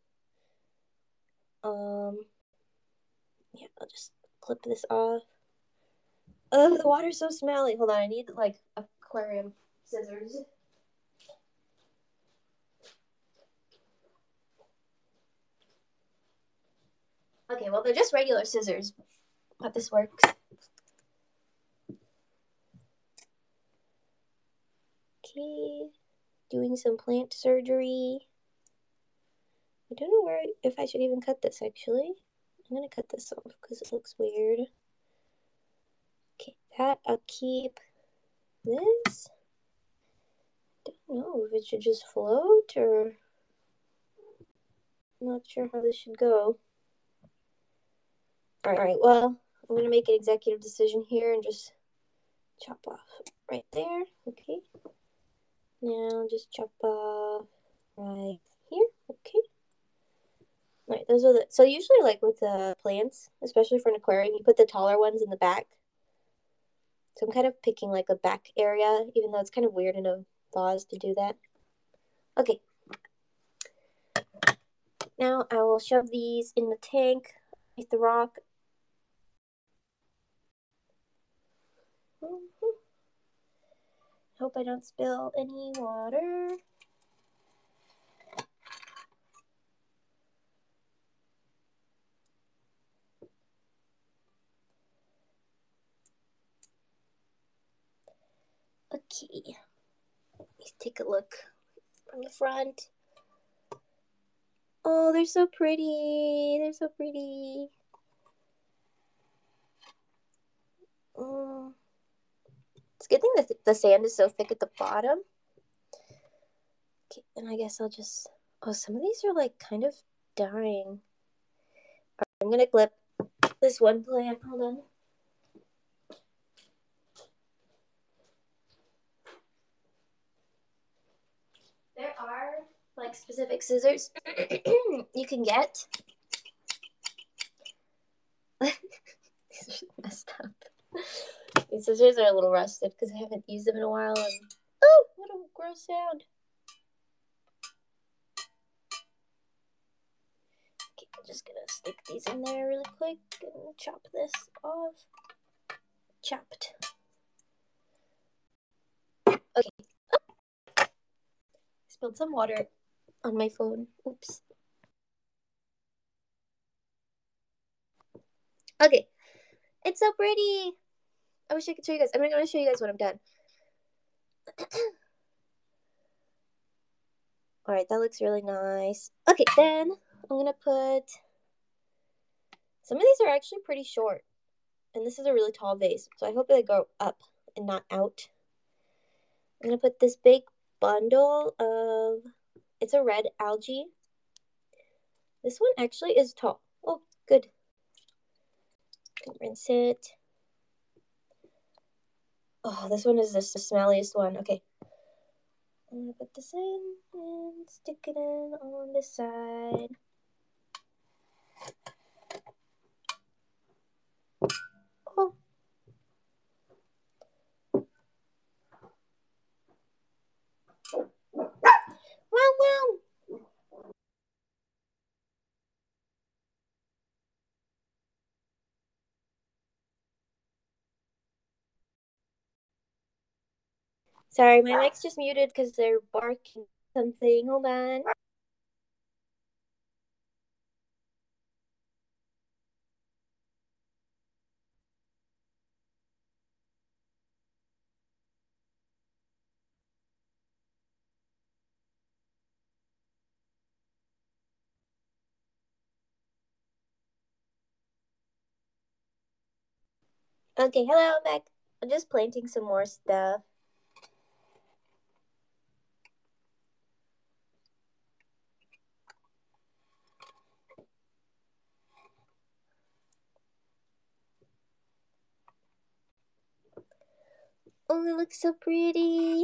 Um, yeah, I'll just clip this off. Oh, the water's so smelly. Hold on, I need like aquarium scissors. Okay, well, they're just regular scissors, but this works. Okay, doing some plant surgery. I don't know where, if I should even cut this, actually. I'm going to cut this off because it looks weird. Okay, that I'll keep. This, I don't know if it should just float or... I'm not sure how this should go. Alright, well, I'm going to make an executive decision here and just chop off right there. Okay. Now just chop off right here. Okay. Alright, those are the... So usually like with the plants, especially for an aquarium, you put the taller ones in the back. So I'm kind of picking like a back area, even though it's kind of weird in a vase to do that. Okay. Now I will shove these in the tank with the rock. Mm-hmm. Hope I don't spill any water. Okay. Let's take a look from the front. Oh, they're so pretty. They're so pretty. Mm. It's a good thing that the sand is so thick at the bottom. Okay, and I guess I'll just... Oh, some of these are like kind of dying. Right, I'm gonna clip this one plant. Hold on. There are like specific scissors you can get. These are messed up. These scissors are a little rusted because I haven't used them in a while. And oh, what a gross sound. Okay, I'm just gonna stick these in there really quick and chop this off. Chopped. Okay. Oh. Spilled some water on my phone. Oops. Okay. It's so pretty. I wish I could show you guys. I'm gonna show you guys when I'm done. Alright, that looks really nice. Okay, then I'm gonna put... Some of these are actually pretty short. And this is a really tall vase. So I hope they go up and not out. I'm gonna put this big bundle of... It's a red algae. This one actually is tall. Oh, good. Rinse it. Oh, this one is the smelliest one. Okay. I'm gonna put this in and stick it in on this side. Oh. Wow, wow. Sorry, my mic's just muted because they're barking something. Hold on. Okay, hello, I'm back. I'm just planting some more stuff. Oh, it looks so pretty.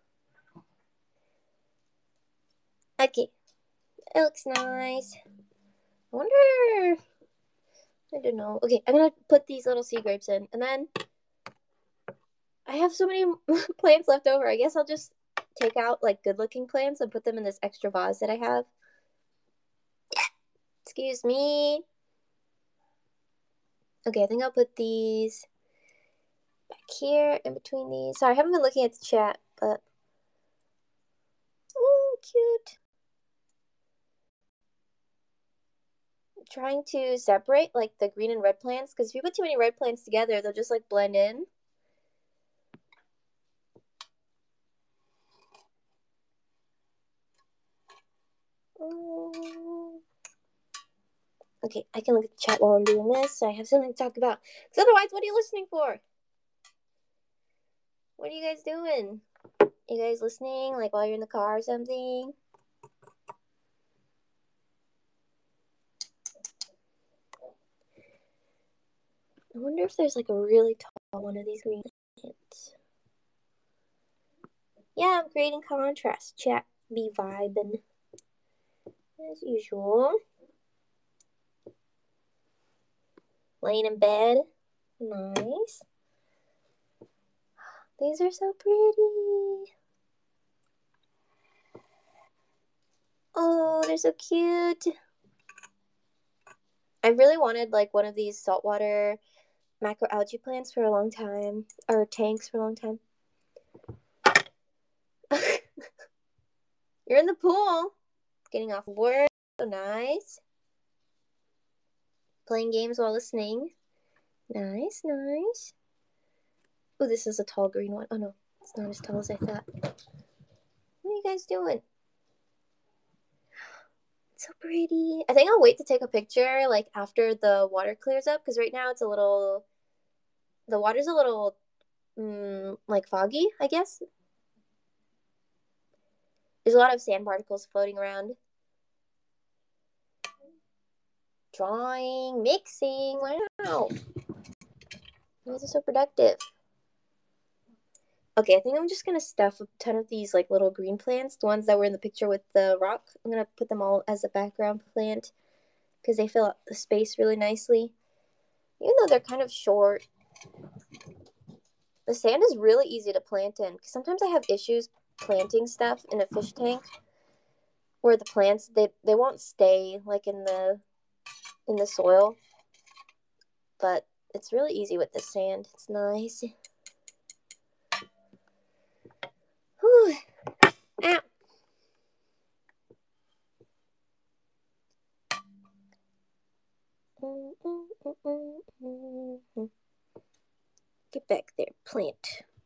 Okay, it looks nice. I wonder... I don't know. Okay, I'm gonna put these little sea grapes in, and then I have so many plants left over. I guess I'll just take out like good looking plants and put them in this extra vase that I have. Excuse me. Okay, I think I'll put these back here in between these. Sorry, I haven't been looking at the chat, but oh, cute. I'm trying to separate like the green and red plants because if you put too many red plants together, they'll just like blend in. Oh. Okay, I can look at the chat while I'm doing this, so I have something to talk about. Because otherwise, what are you listening for? What are you guys doing? You guys listening, like, while you're in the car or something? I wonder if there's, like, a really tall one of these green plants. Yeah, I'm creating contrast. Chat be vibing. As usual. Laying in bed. Nice. These are so pretty. Oh, they're so cute. I really wanted, like, one of these saltwater macroalgae plants for a long time. Or tanks for a long time. You're in the pool. Getting off work. So nice. Playing games while listening. Nice, nice. Oh, this is a tall green one. Oh, no. It's not as tall as I thought. What are you guys doing? It's so pretty. I think I'll wait to take a picture, like, after the water clears up, because right now it's a little... The water's a little, mm, like, foggy, I guess. There's a lot of sand particles floating around. Drawing, mixing, wow. You guys are so productive. Okay, I think I'm just gonna stuff a ton of these like little green plants, the ones that were in the picture with the rock. I'm gonna put them all as a background plant because they fill up the space really nicely. Even though they're kind of short, the sand is really easy to plant in because sometimes I have issues planting stuff in a fish tank where the plants they they won't stay like in the in the soil, but it's really easy with the sand. It's nice. Whew. Ah. Mm, mm, mm, mm, mm, mm. Get back there, plant.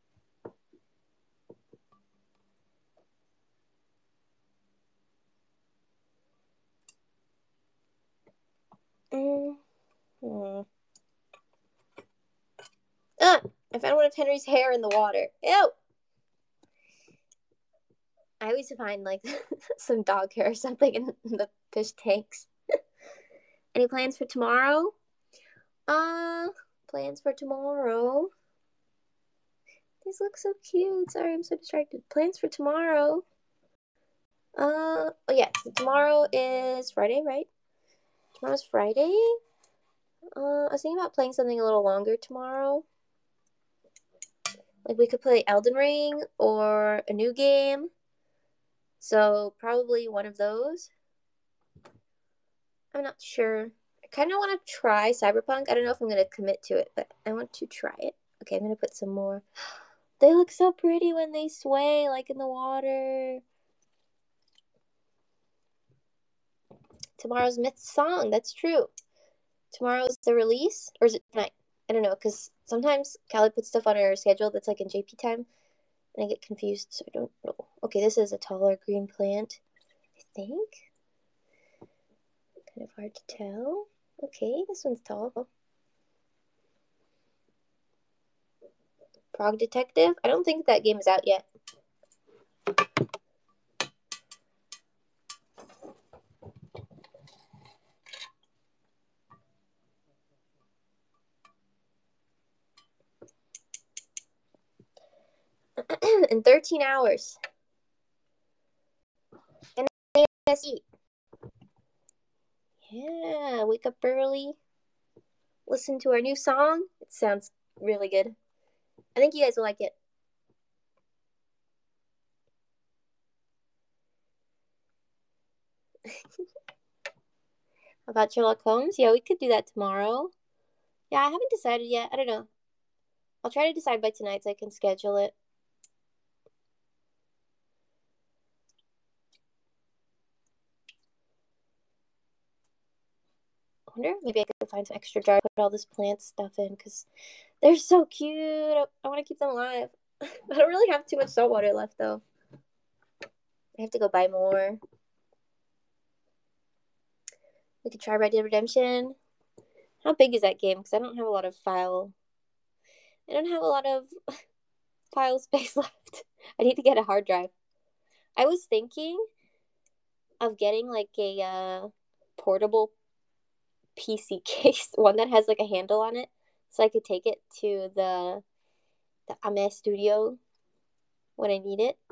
Mm. Hmm. Ah, I found one of Henry's hair in the water. Ew. I always find like some dog hair or something in the fish tanks. Any plans for tomorrow? Uh, plans for tomorrow. These look so cute. Sorry, I'm so distracted. Plans for tomorrow. Uh, oh yeah, so tomorrow is Friday, right? Tomorrow's Friday. Uh, I was thinking about playing something a little longer tomorrow. Like we could play Elden Ring or a new game. So probably one of those. I'm not sure. I kind of want to try Cyberpunk. I don't know if I'm going to commit to it, but I want to try it. Okay, I'm going to put some more. They look so pretty when they sway, like in the water. Tomorrow's Myth Song. That's true. Tomorrow's the release, or is it tonight? I don't know, because sometimes Callie puts stuff on her schedule that's like in J P time, and I get confused, so I don't know. Okay, this is a taller green plant, I think. Kind of hard to tell. Okay, this one's tall. Frog Detective? I don't think that game is out yet. In thirteen hours. And I eat. Yeah, wake up early. Listen to our new song. It sounds really good. I think you guys will like it. About Sherlock Holmes? Yeah, we could do that tomorrow. Yeah, I haven't decided yet. I don't know. I'll try to decide by tonight so I can schedule it. I wonder if maybe I could find some extra jar to put all this plant stuff in because they're so cute. I, I want to keep them alive. I don't really have too much salt water left though. I have to go buy more. We could try Red Dead Redemption. How big is that game? Because I don't have a lot of file. I don't have a lot of file space left. I need to get a hard drive. I was thinking of getting like a uh, portable P C case, one that has like a handle on it, so I could take it to the the Ame Studio when I need it.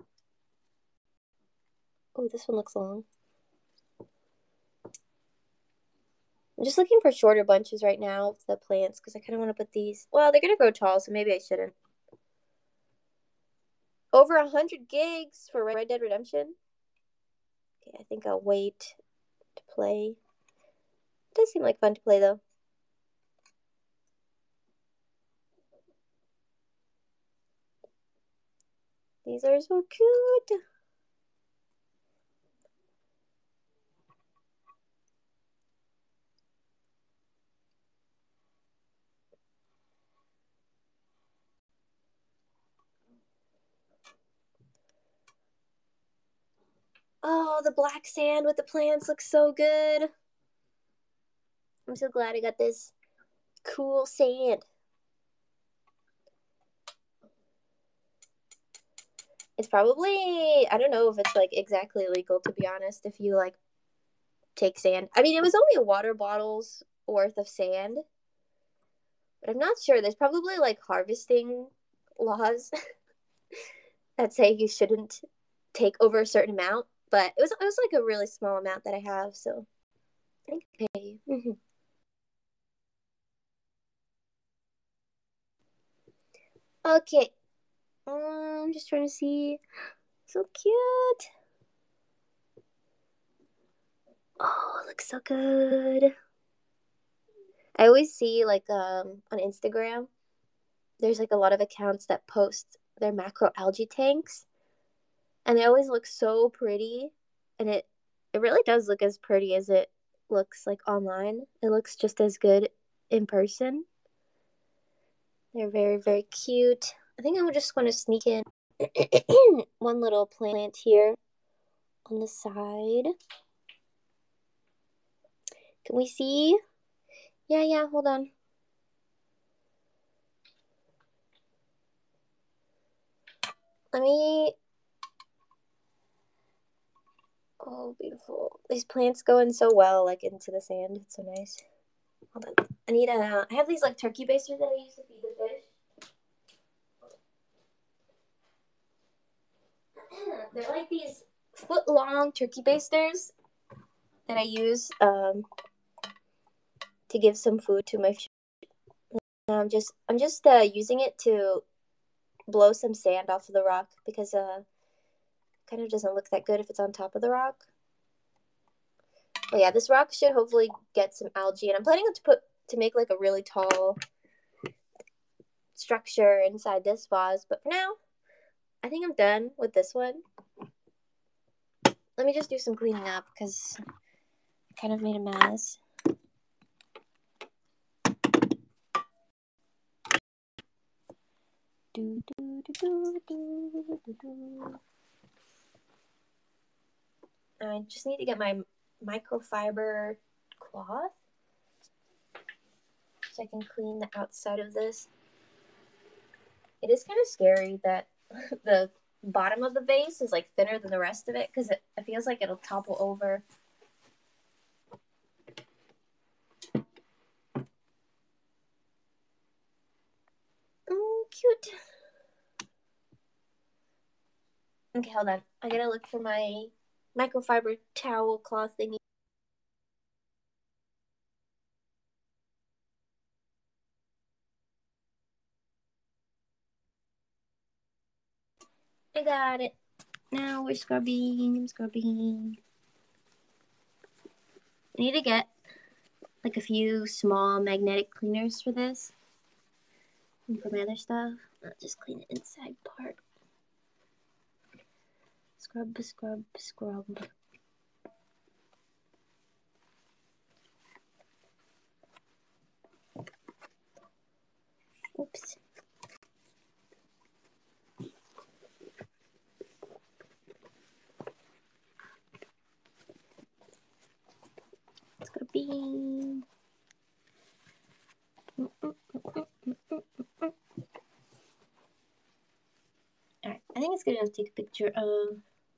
Oh, this one looks long. I'm just looking for shorter bunches right now of the plants because I kind of want to put these. Well, they're gonna grow tall, so maybe I shouldn't. Over a hundred gigs for Red Dead Redemption. Okay, I think I'll wait to play. It does seem like fun to play though. These are so cute. Oh, the black sand with the plants looks so good. I'm so glad I got this cool sand. It's probably, I don't know if it's like exactly legal to be honest, if you like take sand. I mean, it was only a water bottle's worth of sand, but I'm not sure. There's probably like harvesting laws that say you shouldn't take over a certain amount, but it was it was like a really small amount that I have, so I think okay. Mm-hmm. Okay. Um, I'm just trying to see. So cute. Oh, it looks so good. I always see like um on Instagram, there's like a lot of accounts that post their macroalgae tanks, and they always look so pretty, and it it really does look as pretty as it looks like online. It looks just as good in person. They're very very cute. I think I'm just going to sneak in one little plant here on the side. Can we see? Yeah, yeah, hold on. Let me. Oh, beautiful. These plants go in so well, like into the sand. It's so nice. Hold on. I need a. I have these like turkey basers that I use to feed the fish. they're like these foot-long turkey basters that I use um, to give some food to my fish. I'm just I'm just uh, using it to blow some sand off of the rock because uh, it kind of doesn't look that good if it's on top of the rock. But yeah, this rock should hopefully get some algae, and I'm planning to put to make like a really tall structure inside this vase. But for now, I think I'm done with this one. Let me just do some cleaning up because I kind of made a mess. Do, do, do, do, do, do, do. I just need to get my microfiber cloth so I can clean the outside of this. It is kind of scary that the bottom of the vase is like thinner than the rest of it because it, it feels like it'll topple over. Oh, cute. Okay, hold on. I gotta look for my microfiber towel cloth thingy. I got it. Now we're scrubbing. I'm scrubbing. I need to get like a few small magnetic cleaners for this and for my other stuff. I'll just clean the inside part. Scrub, scrub, scrub. Oops. Scrubbing. Mm, mm, mm, mm, mm, mm, mm. Alright, I think it's good enough to take a picture of.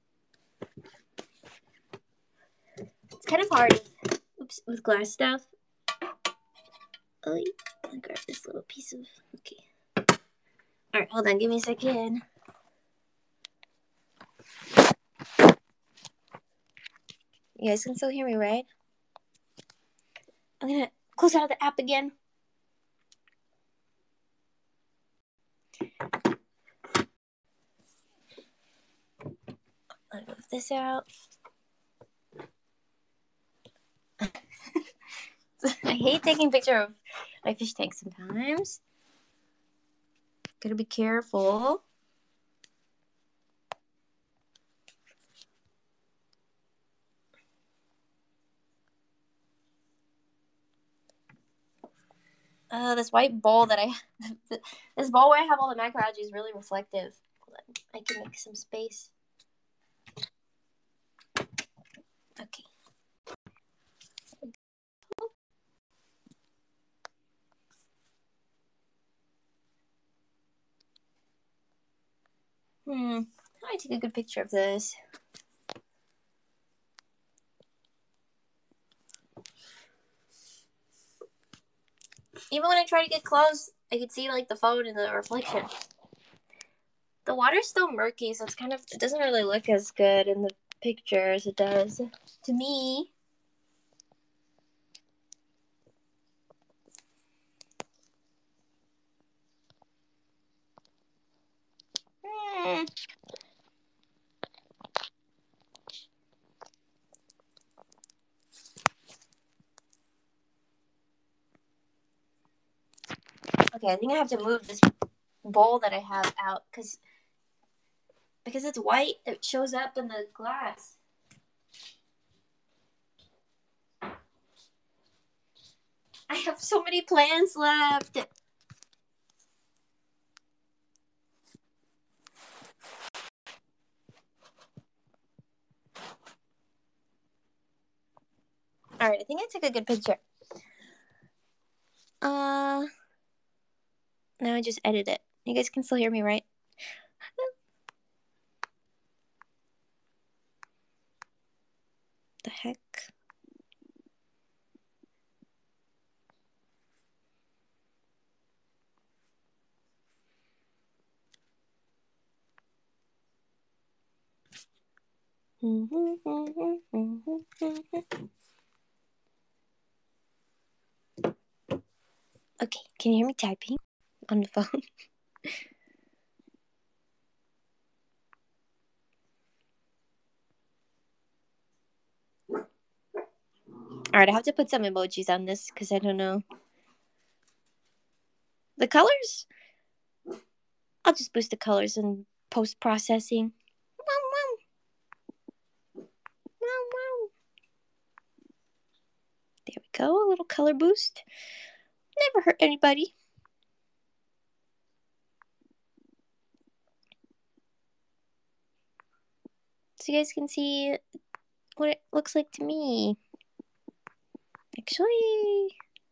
It's kind of hard, oops, with glass stuff. Oh, I'm gonna grab this little piece of. Okay. Alright, hold on, give me a second. You guys can still hear me, right? I'm gonna close out of the app again. I'll move this out. I hate taking picture of my fish tank sometimes. Gotta be careful. Uh, this white bowl that I, this bowl where I have all the macroalgae is really reflective. I can make some space. Okay. Hmm. How do I take a good picture of this? Even when I try to get close, I can see like the phone in the reflection. The water's still murky, so it's kind of, it doesn't really look as good in the picture as it does to me. Hmm. Okay, I think I have to move this bowl that I have out because because it's white, it shows up in the glass. I have so many plants left. All right, I think I took a good picture. Uh, now I just edit it. You guys can still hear me, right? The heck? Okay, can you hear me typing on the phone? Alright, I have to put some emojis on this because I don't know. The colors? I'll just boost the colors in post-processing. There we go, a little color boost. Never hurt anybody. So you guys can see what it looks like to me. Actually,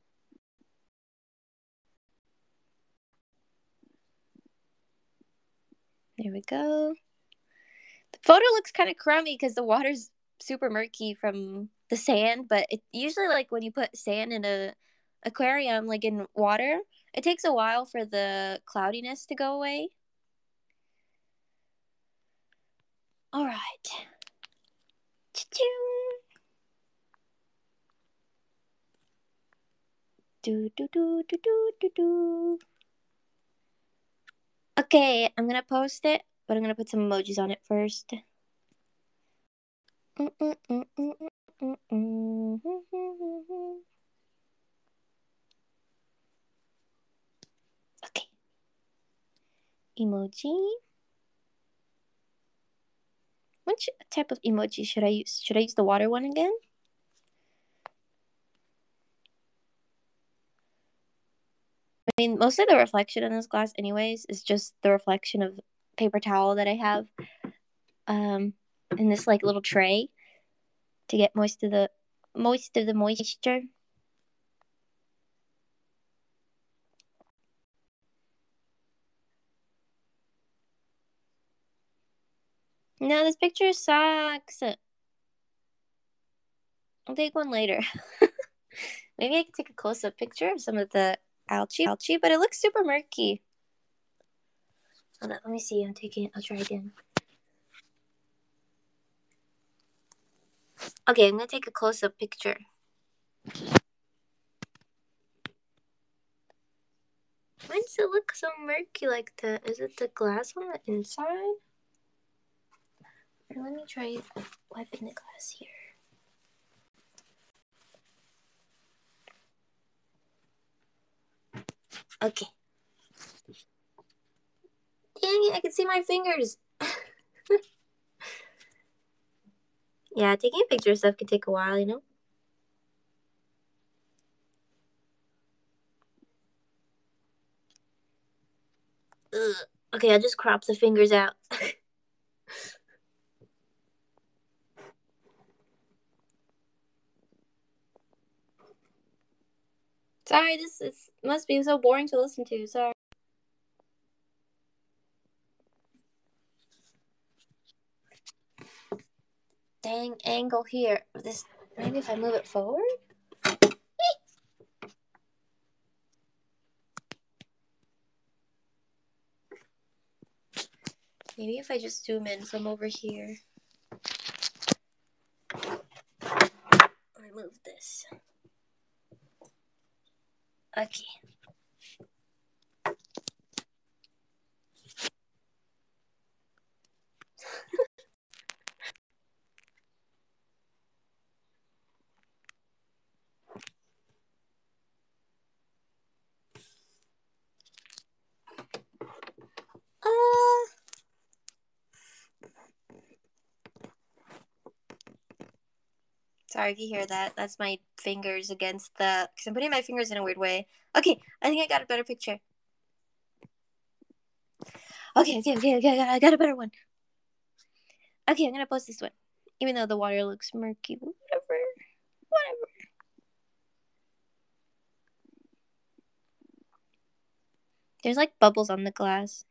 there we go. The photo looks kind of crummy because the water's super murky from the sand, but it usually, like, when you put sand in a aquarium, like in water, it takes a while for the cloudiness to go away. All right. Do do do do do do do. Okay, I'm gonna post it, but I'm gonna put some emojis on it first. Mm -mm -mm -mm -mm -mm -mm. Okay. Emoji. Which type of emoji should I use? Should I use the water one again? I mean, mostly the reflection in this glass anyways is just the reflection of paper towel that I have um, in this, like, little tray to get most of the most of the moisture. No, this picture sucks. I'll take one later. Maybe I can take a close-up picture of some of the algae, algae, but it looks super murky. Hold on, let me see. I'm taking it. I'll try again. Okay, I'm gonna take a close-up picture. Why does it look so murky like that? Is it the glass on the inside? Or let me try wiping the glass here. Okay. Dang it, I can see my fingers. Yeah, taking a picture of stuff can take a while, you know? Ugh. Okay, I'll just crop the fingers out. Sorry, this is must be so boring to listen to. Sorry. Dang angle here. This maybe if I move it forward? Maybe if I just zoom in from over here. Remove this. Okay. Uh, sorry if you hear that. That's my fingers against the... Because I'm putting my fingers in a weird way. Okay, I think I got a better picture. Okay, okay, okay, okay, I got a better one. Okay, I'm gonna post this one. Even though the water looks murky. Whatever. Whatever. There's like bubbles on the glass.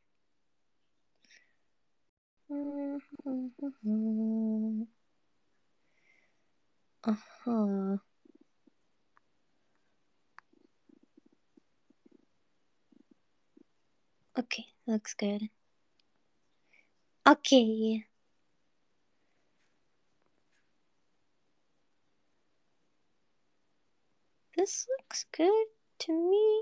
Uh-huh. Okay, looks good. Okay. This looks good to me.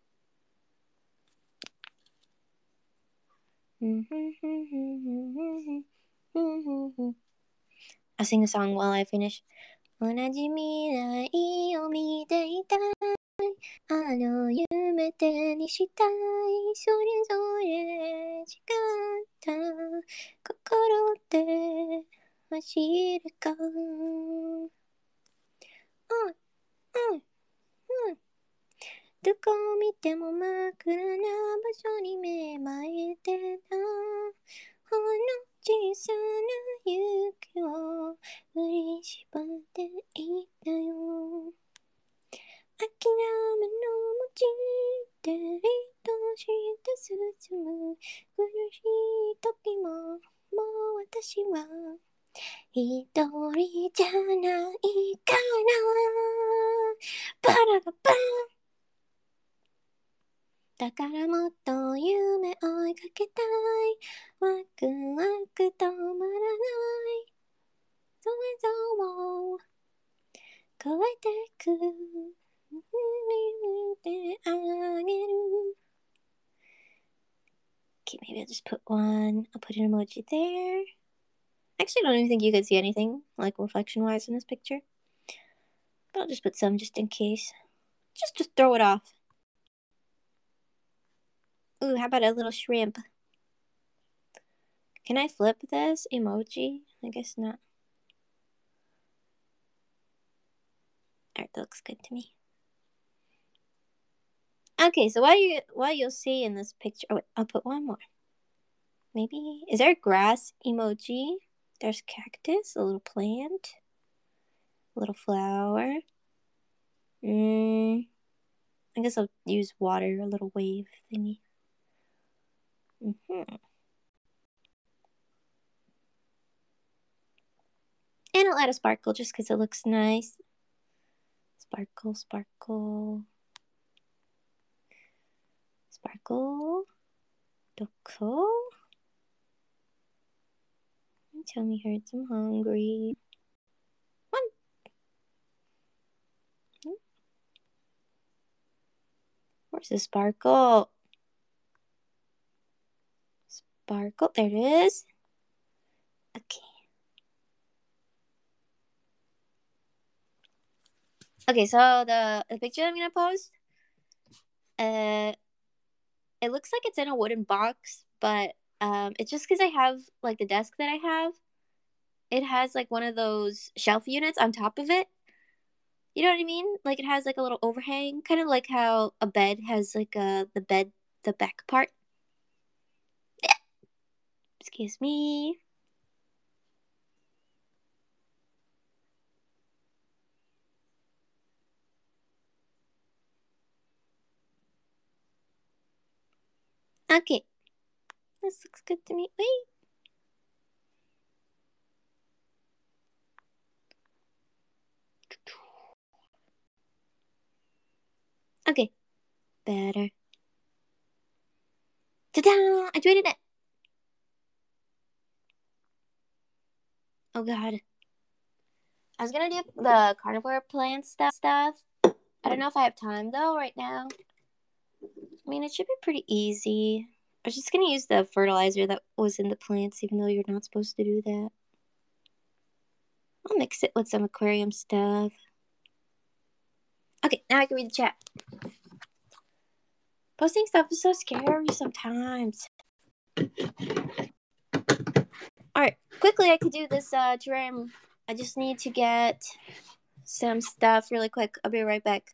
I'll sing a song while I finish. 同じ未来を見ていたい。あの夢手にしたい。それぞれ違った心で走るか。うんうんうん。どこを見ても真っ暗な場所に目まいてた。ほんの小さな雪を振り絞っていたよ。諦めの持ち手として進む苦しい時ももう私は一人じゃないからパララパンだからもっと夢追いかけたいワクワク止まらないそれぞを超えてく見てあげる Okay, maybe I'll just put one. I'll put an emoji there. Actually, I don't even think you can see anything, like, reflection-wise in this picture. But I'll just put some just in case. Just to throw it off. Ooh, how about a little shrimp? Can I flip this emoji? I guess not. Alright, that looks good to me. Okay, so what you what you'll see in this picture. Oh wait, I'll put one more. Maybe is there a grass emoji? There's cactus, a little plant, a little flower. Mm, I guess I'll use water, a little wave thingy. Mm-hmm. And I'll add a sparkle just because it looks nice. Sparkle, sparkle, sparkle. Doko. Tell me hurts. I'm hungry. One. Where's the sparkle? Sparkle. There it is. Okay. Okay, so the, the picture I'm gonna post, uh, it looks like it's in a wooden box, but um, it's just because I have like the desk that I have. It has like one of those shelf units on top of it. You know what I mean? Like it has like a little overhang, kind of like how a bed has like a the bed the back part. Excuse me. Okay. This looks good to me. Wait. Okay. Better. Ta-da! I tweeted it. Oh god. I was gonna do the carnivore plant stuff. I don't know if I have time though right now. I mean, it should be pretty easy. I was just gonna use the fertilizer that was in the plants, even though you're not supposed to do that. I'll mix it with some aquarium stuff. Okay, now I can read the chat. Posting stuff is so scary sometimes. Alright, quickly I could do this uh, terrarium. I just need to get some stuff really quick. I'll be right back.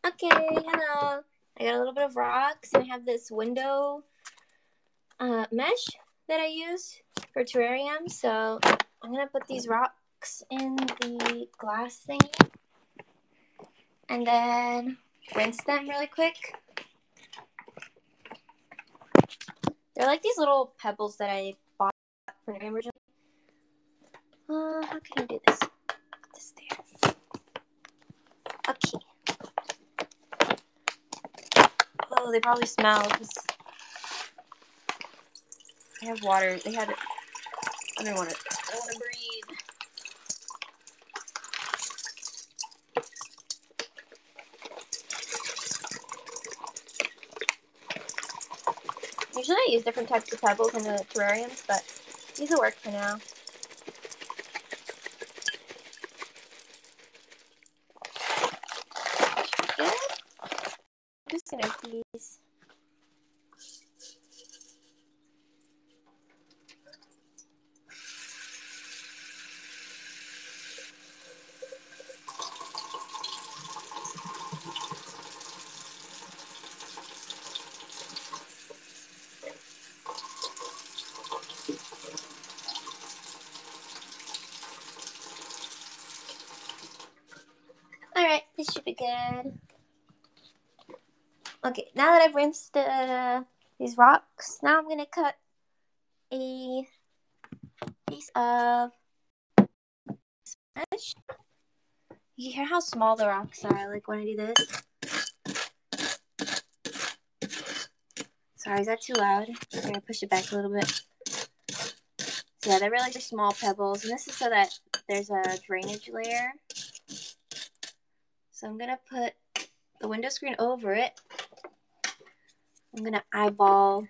Okay, hello. I got a little bit of rocks, and I have this window uh, mesh that I use for terrarium. So I'm gonna put these rocks in the glass thingy, and then rinse them really quick. They're like these little pebbles that I bought for terrarium originally. Uh, how can I do this? Put this there. Okay. Oh, they probably smell because they have water. They had. I don't want to. I don't want to breathe. Usually I use different types of pebbles in the terrariums, but these will work for now. Good. I'm just gonna use. Alright, this should be good. Okay, now that I've rinsed uh, these rocks, now I'm gonna cut a piece of mesh. You hear how small the rocks are, like when I do this? Sorry, is that too loud? I'm gonna push it back a little bit. So yeah, they're really just small pebbles, and this is so that there's a drainage layer. So I'm gonna put the window screen over it. I'm gonna eyeball,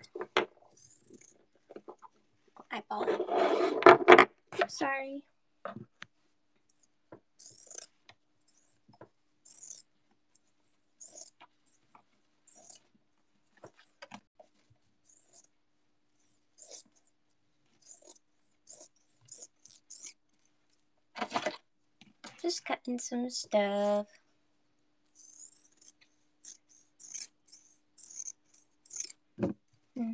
eyeball it. Sorry. Just cutting some stuff. Mm-hmm.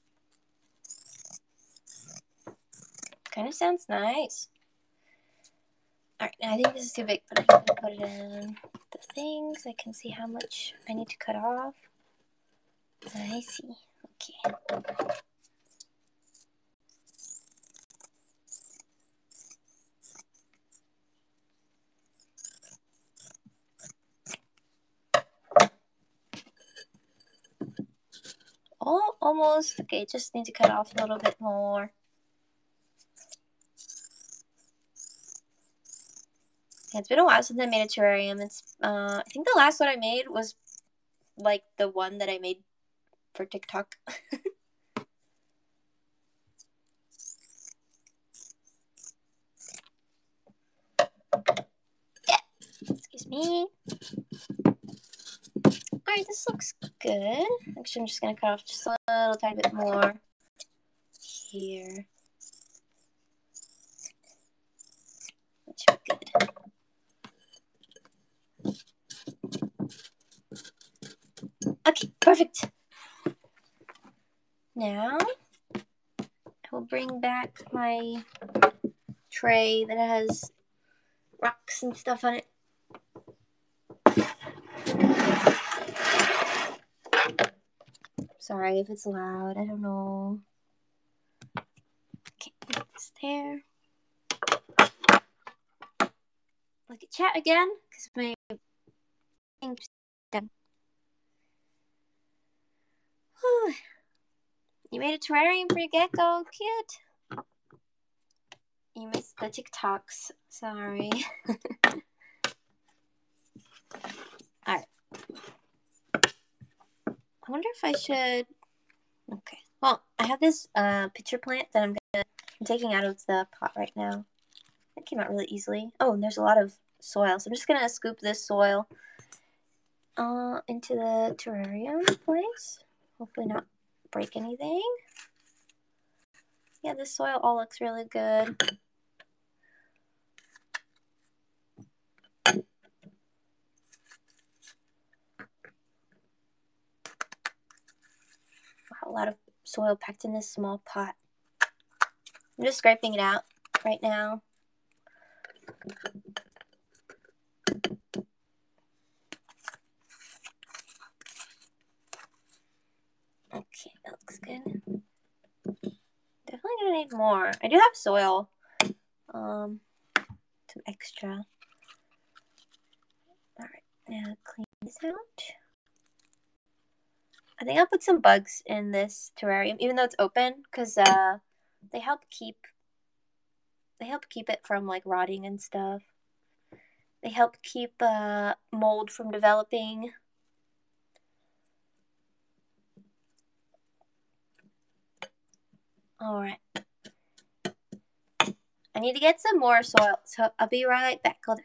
Kind of sounds nice. Alright, now I think this is too big, but I'm going to put it in the things. I can see how much I need to cut off. I see. Okay. Oh, almost. Okay, just need to cut off a little bit more. Yeah, it's been a while since I made a terrarium. It's uh, I think the last one I made was like the one that I made for TikTok. Yeah. Excuse me. Alright, this looks good. Actually, I'm just going to cut off just a little tiny bit more here. That should be good. Okay, perfect. Now, I will bring back my tray that has rocks and stuff on it. Sorry if it's loud, I don't know. Okay, put this there. Look at chat again, because my thing's done. Whew. You made a terrarium for your gecko, cute. You missed the TikToks, sorry. Alright. I wonder if I should... Okay. Well, I have this uh, pitcher plant that I'm gonna I'm taking out of the pot right now. It came out really easily. Oh, and there's a lot of soil, so I'm just gonna scoop this soil uh, into the terrarium place. Hopefully not break anything. Yeah, this soil all looks really good. Wow, a lot of soil packed in this small pot. I'm just scraping it out right now. Okay, that looks good. Definitely gonna need more. I do have soil. Um, some extra. Alright, now clean this out. I think I'll put some bugs in this terrarium, even though it's open, because uh, they help keep they help keep it from like rotting and stuff. They help keep uh, mold from developing. Alright. I need to get some more soil, so I'll be right back. Hold on.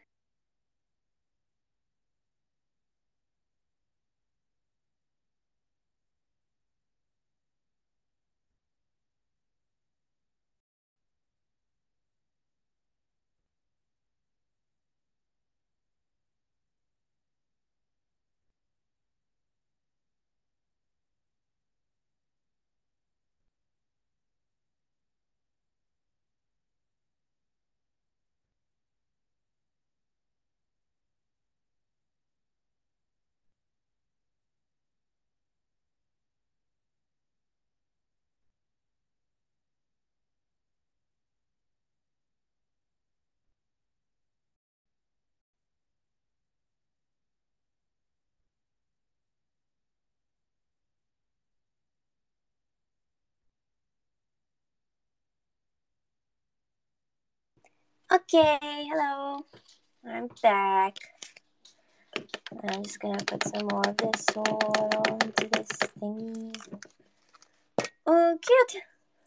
Okay, hello. I'm back. I'm just gonna put some more of this soil into this thing. Oh, cute!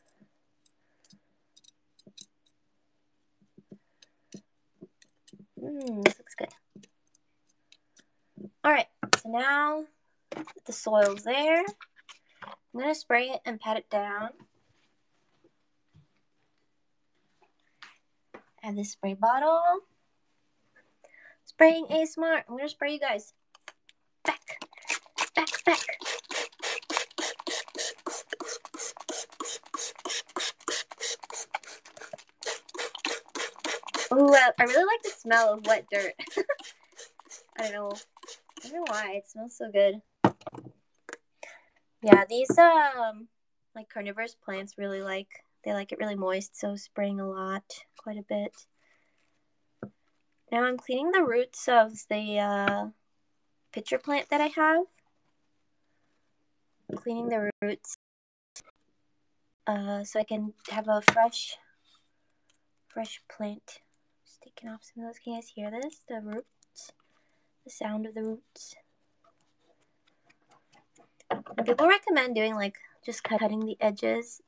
Mmm, this looks good. Alright, so now that the soil's there, I'm gonna spray it and pat it down. I have this spray bottle. Spraying A S M R. I'm gonna spray you guys. Back, back, back. Ooh, I, I really like the smell of wet dirt. I don't know. I don't know why. It smells so good. Yeah, these um like carnivorous plants really like they like it really moist, so spraying a lot, quite a bit. Now I'm cleaning the roots of the uh, pitcher plant that I have. I'm cleaning the roots uh, so I can have a fresh, fresh plant. Just taking off some of those. Can you guys hear this? The roots, the sound of the roots. And people recommend doing like just cutting the edges.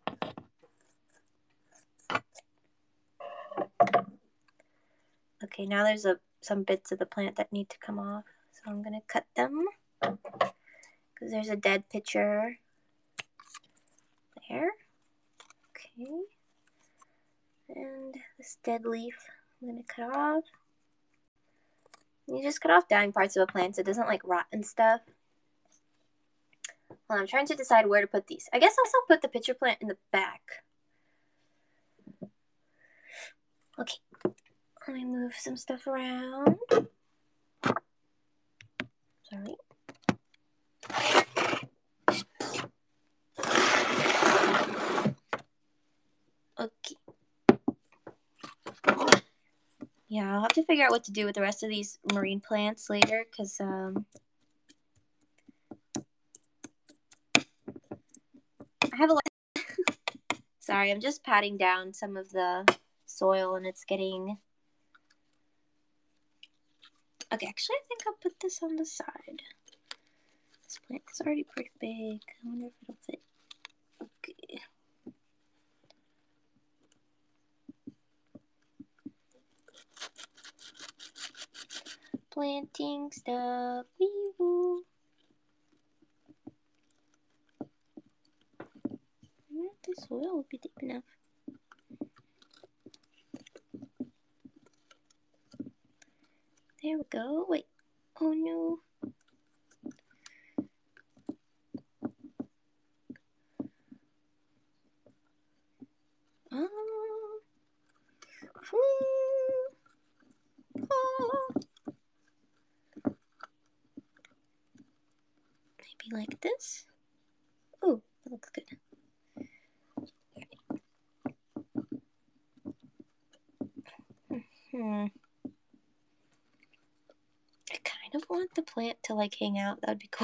Okay, now there's a some bits of the plant that need to come off, so I'm gonna cut them because there's a dead pitcher there. Okay, and this dead leaf I'm gonna cut off. You just cut off dying parts of a plant so it doesn't like rot and stuff. Well, I'm trying to decide where to put these. I guess I'll also put the pitcher plant in the back. Okay, let me move some stuff around. Sorry. Okay. Yeah, I'll have to figure out what to do with the rest of these marine plants later, because um, I have a lot. Sorry, I'm just patting down some of the soil and it's getting... Okay, actually I think I'll put this on the side. This plant is already pretty big. I wonder if it'll fit. Okay. Planting stuff. Wee-woo. I wonder if the soil will be deep enough. There we go. Wait. Oh no. this. Ooh, that looks good. Hmm. I kind of want the plant to like hang out. That would be cool.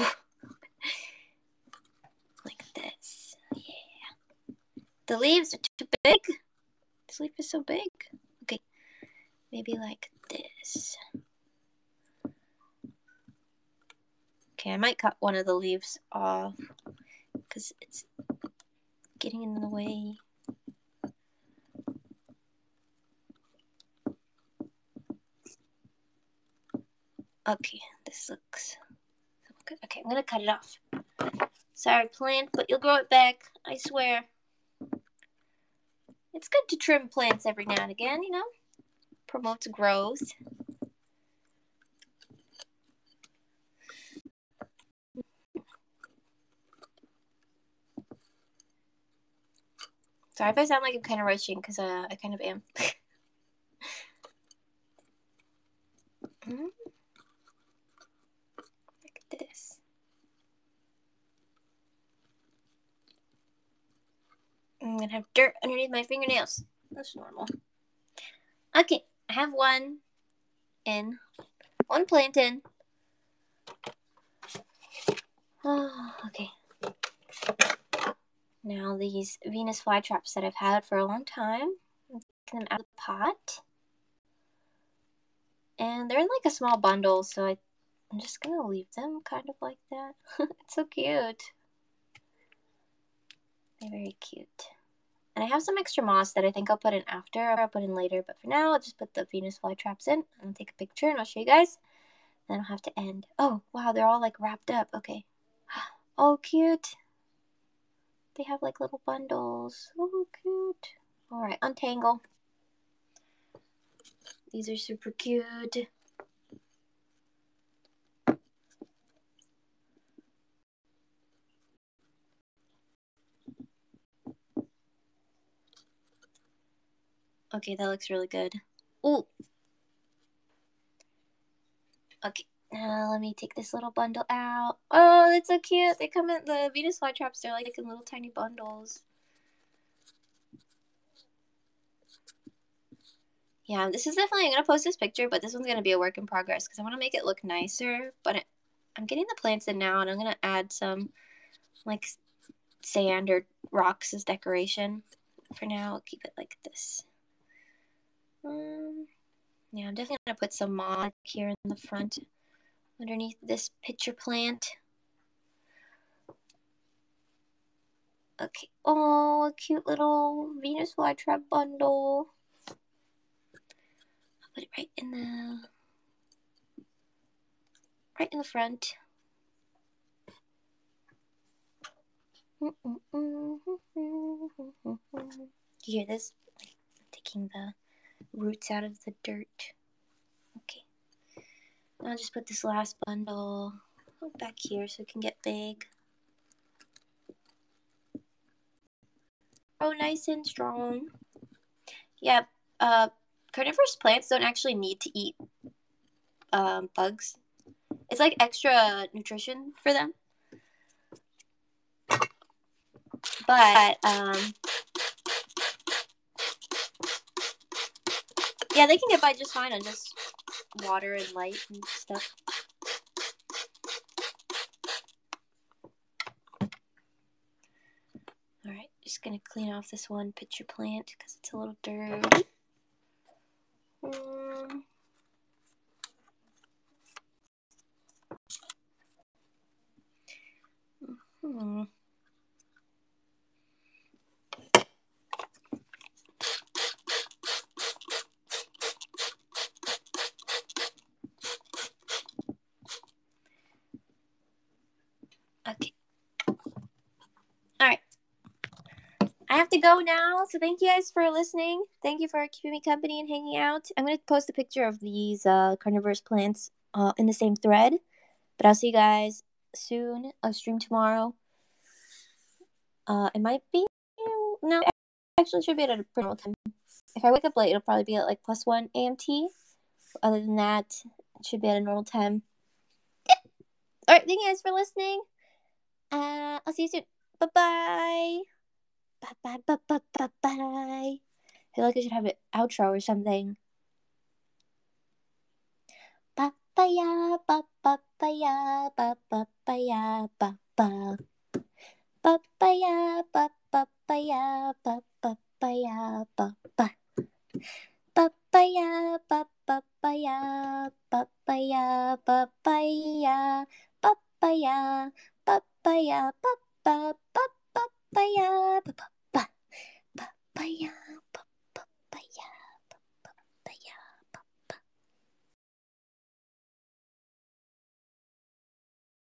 Like this. Yeah. The leaves are too big. This leaf is so big. Okay. Maybe like this. Okay, I might cut one of the leaves off because it's getting in the way. Okay, this looks good. Okay, I'm gonna cut it off. Sorry, plant, but you'll grow it back. I swear. It's good to trim plants every now and again, you know? Promotes growth. Sorry if I sound like I'm kind of rushing, because uh, I kind of am. mm-hmm. Look at this. I'm going to have dirt underneath my fingernails. That's normal. Okay, I have one in. One plant in. Oh, okay. Now these Venus flytraps that I've had for a long time. I'm taking them out of the pot. And they're in like a small bundle, so I, I'm just going to leave them kind of like that. It's so cute. They're very cute. And I have some extra moss that I think I'll put in after, or I'll put in later. But for now, I'll just put the Venus flytraps in. I'll take a picture and I'll show you guys. Then I'll have to end. Oh, wow, they're all like wrapped up. Okay. Oh, cute. They have like little bundles. Oh, cute. All right, untangle. These are super cute. Okay, that looks really good. Ooh. Okay, now let me take this little bundle out. Oh, that's so cute. They come in, the Venus flytraps, they're like in little tiny bundles. Yeah, this is definitely, I'm going to post this picture, but this one's going to be a work in progress because I want to make it look nicer. But it, I'm getting the plants in now, and I'm going to add some, like, sand or rocks as decoration. For now, I'll keep it like this. Um, yeah, I'm definitely going to put some moss here in the front underneath this pitcher plant. Okay. Oh, a cute little Venus flytrap bundle. I'll put it right in the right in the front. You hear this? I'm taking the roots out of the dirt. Okay. I'll just put this last bundle back here so it can get big. Oh, nice and strong. Yeah, uh, carnivorous plants don't actually need to eat um, bugs. It's like extra nutrition for them. But, um, yeah, they can get by just fine on just water and light and stuff. Alright, just gonna clean off this one pitcher plant because it's a little dirty. Um, hmm. Okay. Alright. I have to go now, so thank you guys for listening. Thank you for keeping me company and hanging out. I'm going to post a picture of these uh, carnivorous plants uh, in the same thread. But I'll see you guys soon. I'll stream tomorrow. Uh, it might be... No, actually should be at a normal time. If I wake up late, it'll probably be at like plus one A M T. Other than that, it should be at a normal time. Alright, thank you guys for listening. Uh, I'll see you soon. Bye bye. Bye bye bye bye bye bye. I feel like I should have an outro or something. Papaya, papaya, papaya, papa. Papaya, papaya, papaya, papa. Papaya, papaya, papaya, papaya, papaya, papaya, papa, papaya, papa, papaya.